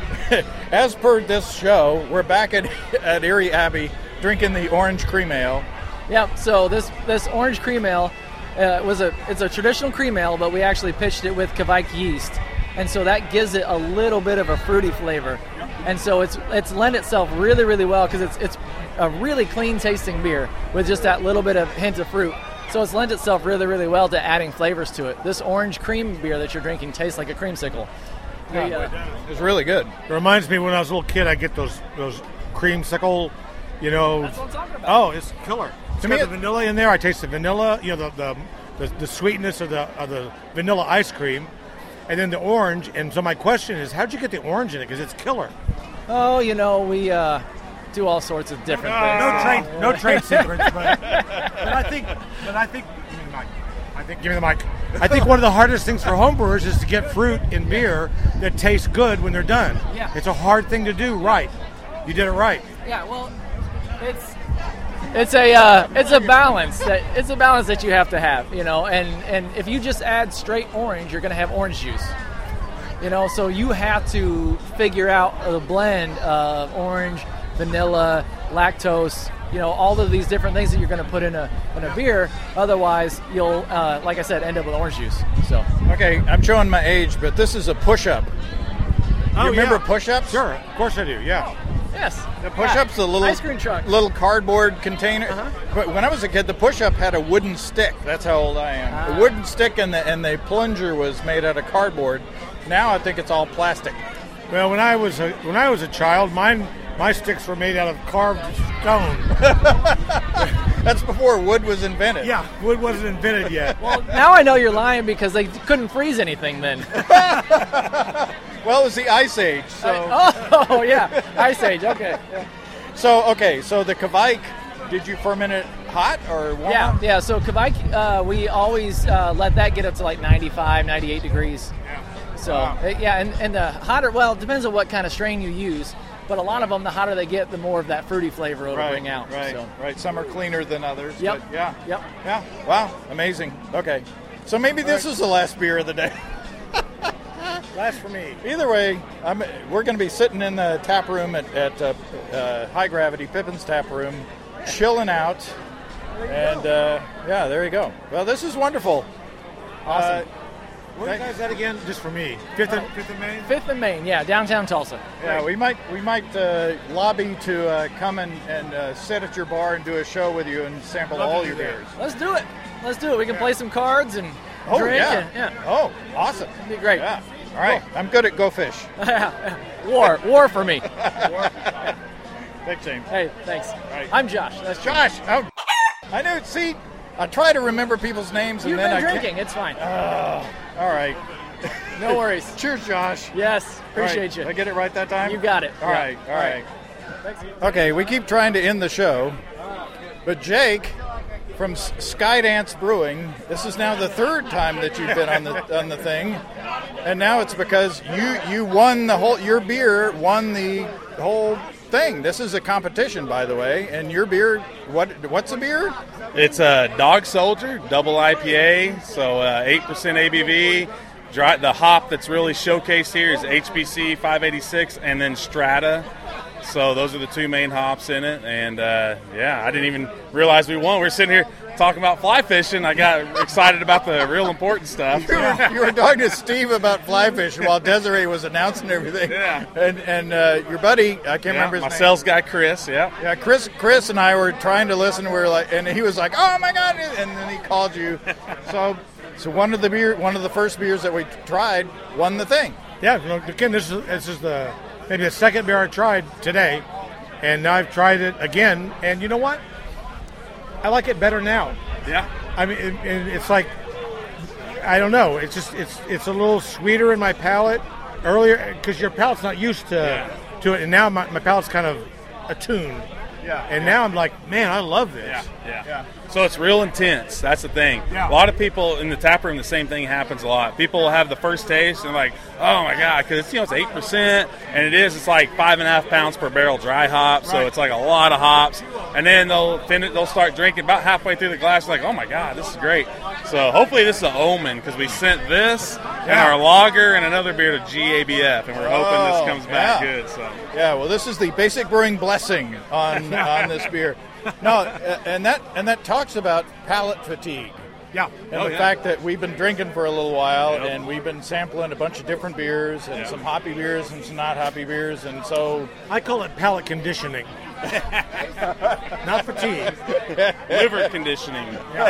as per this show, we're back at, at Erie Abbey drinking the Orange Cream Ale. Yeah, so this this Orange Cream Ale uh, was a it's a traditional cream ale, but we actually pitched it with Kvike yeast, and so that gives it a little bit of a fruity flavor, and so it's it's lent itself really really well because it's it's a really clean tasting beer with just that little bit of hint of fruit. So it's lent itself really really well to adding flavors to it. This orange cream beer that you're drinking tastes like a creamsicle. Yeah, the, uh, it's really good. It reminds me when I was a little kid, I get those those creamsicle, you know. That's what I'm talking about. Oh, it's killer. It's To got me, the vanilla in there. I taste the vanilla, you know, the the, the, the sweetness of the of the vanilla ice cream, and then the orange. And so my question is, how'd you get the orange in it? Because it's killer. Oh, you know, we uh, do all sorts of different no, things. No trade, no trade secrets. But, but I think, but I think, give me the mic. I think, give me the mic. I think one of the hardest things for homebrewers is to get fruit in beer that tastes good when they're done. Yeah. It's a hard thing to do right. You did it right. Yeah, well, it's. It's a uh, it's a balance that it's a balance that you have to have, you know. And, and if you just add straight orange, you're going to have orange juice, you know. So you have to figure out a blend of orange, vanilla, lactose, you know, all of these different things that you're going to put in a in a beer. Otherwise, you'll, uh, like I said, end up with orange juice. So okay, I'm showing my age, but this is a push-up. Oh, you remember yeah. push-ups? Sure, of course I do. Yeah. Yes. The push-up's a little ice cream truck. little cardboard container. Uh-huh. But when I was a kid, the push-up had a wooden stick. That's how old I am. Ah. The wooden stick and the and the plunger was made out of cardboard. Now I think it's all plastic. Well, when I was a, when I was a child, mine my sticks were made out of carved stone. That's before wood was invented. Yeah, wood wasn't invented yet. Well, now I know you're lying because they couldn't freeze anything then. Well, it was the Ice Age. So. Uh, oh, yeah, Ice Age. Okay. Yeah. So okay, so the Kvike, did you ferment it hot or warm? Yeah, yeah. So Kvike, uh, we always uh, let that get up to like ninety-five, ninety-eight degrees. Yeah. So Wow. uh, yeah, and, and the hotter, well, it depends on what kind of strain you use. But a lot of them, the hotter they get, the more of that fruity flavor it'll Right, bring out. right, so. right. Some are cleaner than others. Yep. But yeah. Yep. Yeah. Wow. Amazing. Okay. So maybe this is the last beer of the day. Last for me. Either way, I'm, we're going to be sitting in the tap room at, at uh, uh, High Gravity, Pippin's Tap Room, chilling out. And uh, yeah, there you go. Well, this is wonderful. Awesome. Uh, Where are you guys at again? Just for me. Fifth and Fifth and Main. Fifth and Main, yeah, downtown Tulsa. Yeah, we might we might uh, lobby to uh, come and, and uh, sit at your bar and do a show with you and sample Love to all do your that. beers. Let's do it. Let's do it. We can play some cards and Oh drink. yeah. And, yeah. Oh, awesome. It'd be great. Yeah. All right. I'm good at Go Fish. War, war for me. Thanks, James. Hey, thanks. Right. I'm Josh. That's Josh. Oh, I knew. See, I try to remember people's names and You've then been I drinking. It's fine. Can't. Oh, all right. No worries. Cheers, Josh. Yes, appreciate All right. you. Did I get it right that time? You got it. All Yeah. right. All All right. Thanks. Okay, we keep trying to end the show, but Jake from Skydance Brewing. This is now the third time that you've been on the on the thing, and now it's because you you won the whole. Your beer won the whole thing. This is a competition, by the way, and your beer. What what's a beer? It's a Dog Soldier double I P A, so uh, eight percent A B V. Dry, the hop that's really showcased here is H B C five eighty-six and then Strata. So those are the two main hops in it. And, uh, yeah, I didn't even realize we won. We were sitting here talking about fly fishing. I got excited about the real important stuff. You were, you were talking to Steve about fly fishing while Desiree was announcing everything. Yeah. And and uh, your buddy, I can't yeah, remember his my name. sales guy, Chris, yeah. Yeah, Chris Chris and I were trying to listen. We were like, and he was like, oh, my God. And then he called you. So... So one of the beer, one of the first beers that we tried won the thing. Yeah, again, this is this is the maybe the second beer I tried today, and now I've tried it again, and you know what? I like it better now. Yeah. I mean, it, it, it's like I don't know. It's just it's it's a little sweeter in my palate earlier because your palate's not used to yeah. to it, and now my, my palate's kind of attuned. Yeah. And now I'm like, man, I love this. Yeah, yeah. yeah. So it's real intense. That's the thing. Yeah. A lot of people in the tap room, the same thing happens a lot. People will have the first taste and like, oh my god, because it's you know it's eight percent, and it is. It's like five and a half pounds per barrel dry hop, so right. it's like a lot of hops. And then they'll finish, they'll start drinking about halfway through the glass, like, oh my god, this is great. So hopefully this is an omen because we sent this yeah. and our lager and another beer to G A B F, and we're hoping oh, this comes back yeah. good. So yeah, well, this is the Basic Brewing blessing on on this beer. No, and that and that talks about palate fatigue. Yeah, and oh, the yeah. fact that we've been drinking for a little while, yep. and we've been sampling a bunch of different beers, and yep. some hoppy beers and some not hoppy beers, and so I call it palate conditioning, not fatigue. Liver conditioning.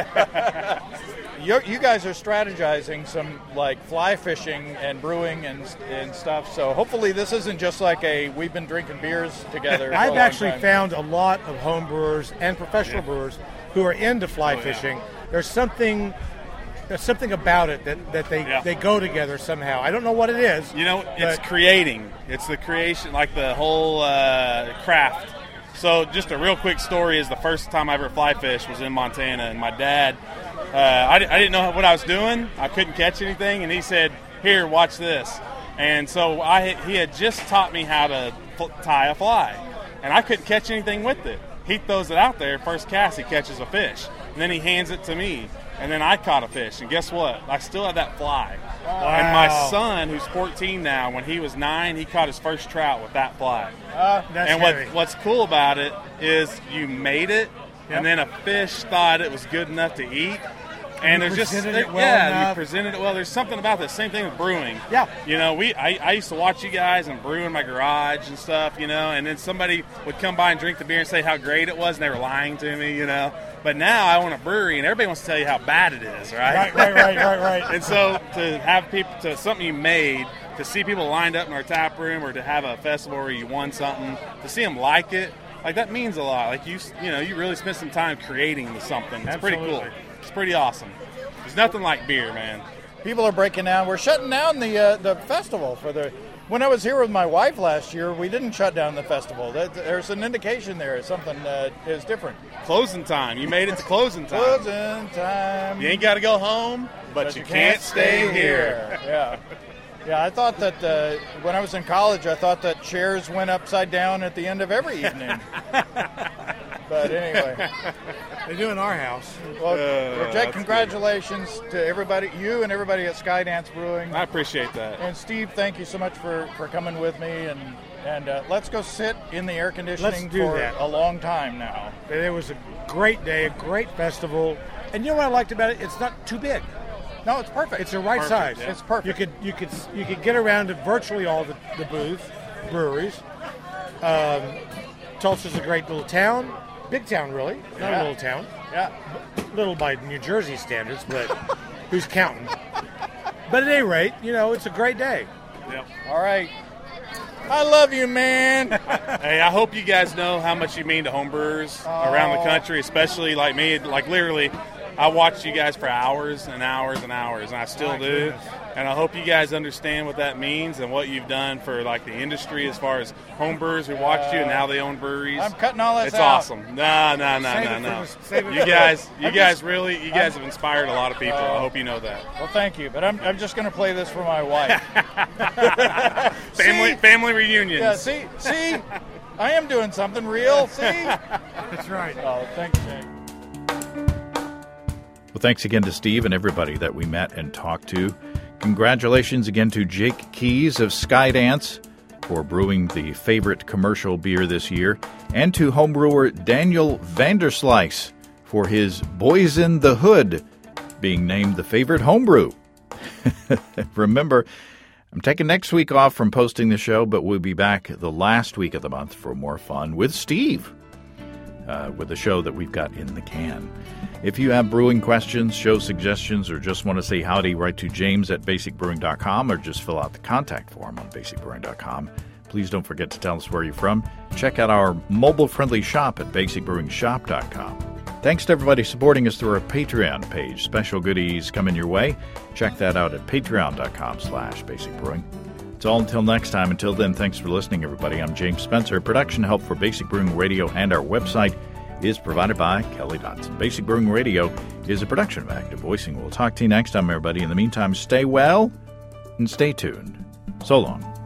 Yeah. you, you guys are strategizing some like fly fishing and brewing and and stuff. So hopefully this isn't just like a we've been drinking beers together. I've for a actually long time. found a lot of home brewers and professional yeah. brewers who are into fly oh, fishing. Yeah. There's something. There's something about it that, that they, yeah. they go together somehow. I don't know what it is. You know, it's creating. It's the creation, like the whole uh, craft. So just a real quick story is the first time I ever fly fished was in Montana, and my dad, uh, I, I didn't know what I was doing. I couldn't catch anything, and he said, here, watch this. And so I he had just taught me how to fl- tie a fly, and I couldn't catch anything with it. He throws it out there, first cast, he catches a fish, and then he hands it to me. And then I caught a fish, and guess what? I still have that fly. Wow. And my son, who's fourteen now, when he was nine, he caught his first trout with that fly. Uh, that's and what, heavy. what's cool about it is you made it, Yep. and then a fish thought it was good enough to eat. And You there's just presented it well yeah, enough. you presented it well. There's something about that. Same thing with brewing. Yeah. You know, we I, I used to watch you guys and brew in my garage and stuff. You know, and then somebody would come by and drink the beer and say how great it was, and they were lying to me. You know, but now I own a brewery, and everybody wants to tell you how bad it is, right? Right, right, right, right, right. And so to have people to something you made, to see people lined up in our tap room, or to have a festival where you won something, to see them like it, like that means a lot. Like you, you know, you really spent some time creating something. It's Absolutely. pretty cool. It's pretty awesome. There's nothing like beer, man. People are breaking down. We're shutting down the uh, the festival for the. When I was here with my wife last year, we didn't shut down the festival. That, there's an indication there. Something uh, is different. Closing time. You made it to closing time. Closing time. You ain't got to go home, but, But you, can't, stay here. Yeah. Yeah, I thought that uh, when I was in college, I thought that chairs went upside down at the end of every evening. But anyway. They do in our house. Well, Uh, well, Jake, that's congratulations to everybody, you and everybody at Skydance Brewing. I appreciate that. And Steve, thank you so much for, for coming with me. And, and uh, let's go sit in the air conditioning Let's do for that. a long time now. It was a great day, a great festival. And you know what I liked about it? It's not too big. No, it's perfect. It's the right Perfect, size. yeah. It's perfect. You could you could you could get around to virtually all the, the booths, breweries. Um, Tulsa's a great little town, big town really, not Yeah. a little town. Yeah. Little by New Jersey standards, but who's counting? But at any rate, you know, it's a great day. Yep. All right. I love you, man. Hey, I hope you guys know how much you mean to homebrewers Oh. around the country, especially like me. Like literally, I watched you guys for hours and hours and hours, and I still My do. goodness. And I hope you guys understand what that means and what you've done for like the industry as far as home brewers who watched you and now they own breweries. I'm cutting all this It's out. awesome. No, no, no, Save no, it for no. the- save it You for the- guys, you I'm guys just- really, you I'm- guys have inspired a lot of people. I Oh. hope you know that. Well, thank you, but I'm, I'm just going to play this for my wife. Family, See? family reunions. Yeah, see, see, I am doing something real. See, That's right. Oh, thanks, Jake. Well, thanks again to Steve and everybody that we met and talked to. Congratulations again to Jake Keys of Skydance for brewing the favorite commercial beer this year, and to homebrewer Daniel Vanderslice for his Boys in the Hood being named the favorite homebrew. Remember, I'm taking next week off from posting the show, but we'll be back the last week of the month for more fun with Steve, uh, with the show that we've got in the can. If you have brewing questions, show suggestions, or just want to say howdy, write to James at basic brewing dot com or just fill out the contact form on basic brewing dot com. Please don't forget to tell us where you're from. Check out our mobile-friendly shop at basic brewing shop dot com. Thanks to everybody supporting us through our Patreon page. Special goodies coming your way. Check that out at patreon dot com slash basic brewing. It's all until next time. Until then, thanks for listening, everybody. I'm James Spencer. Production help for Basic Brewing Radio and our website is provided by Kelly Dotson. Basic Brewing Radio is a production of Active Voicing. We'll talk to you next time, everybody. In the meantime, stay well and stay tuned. So long.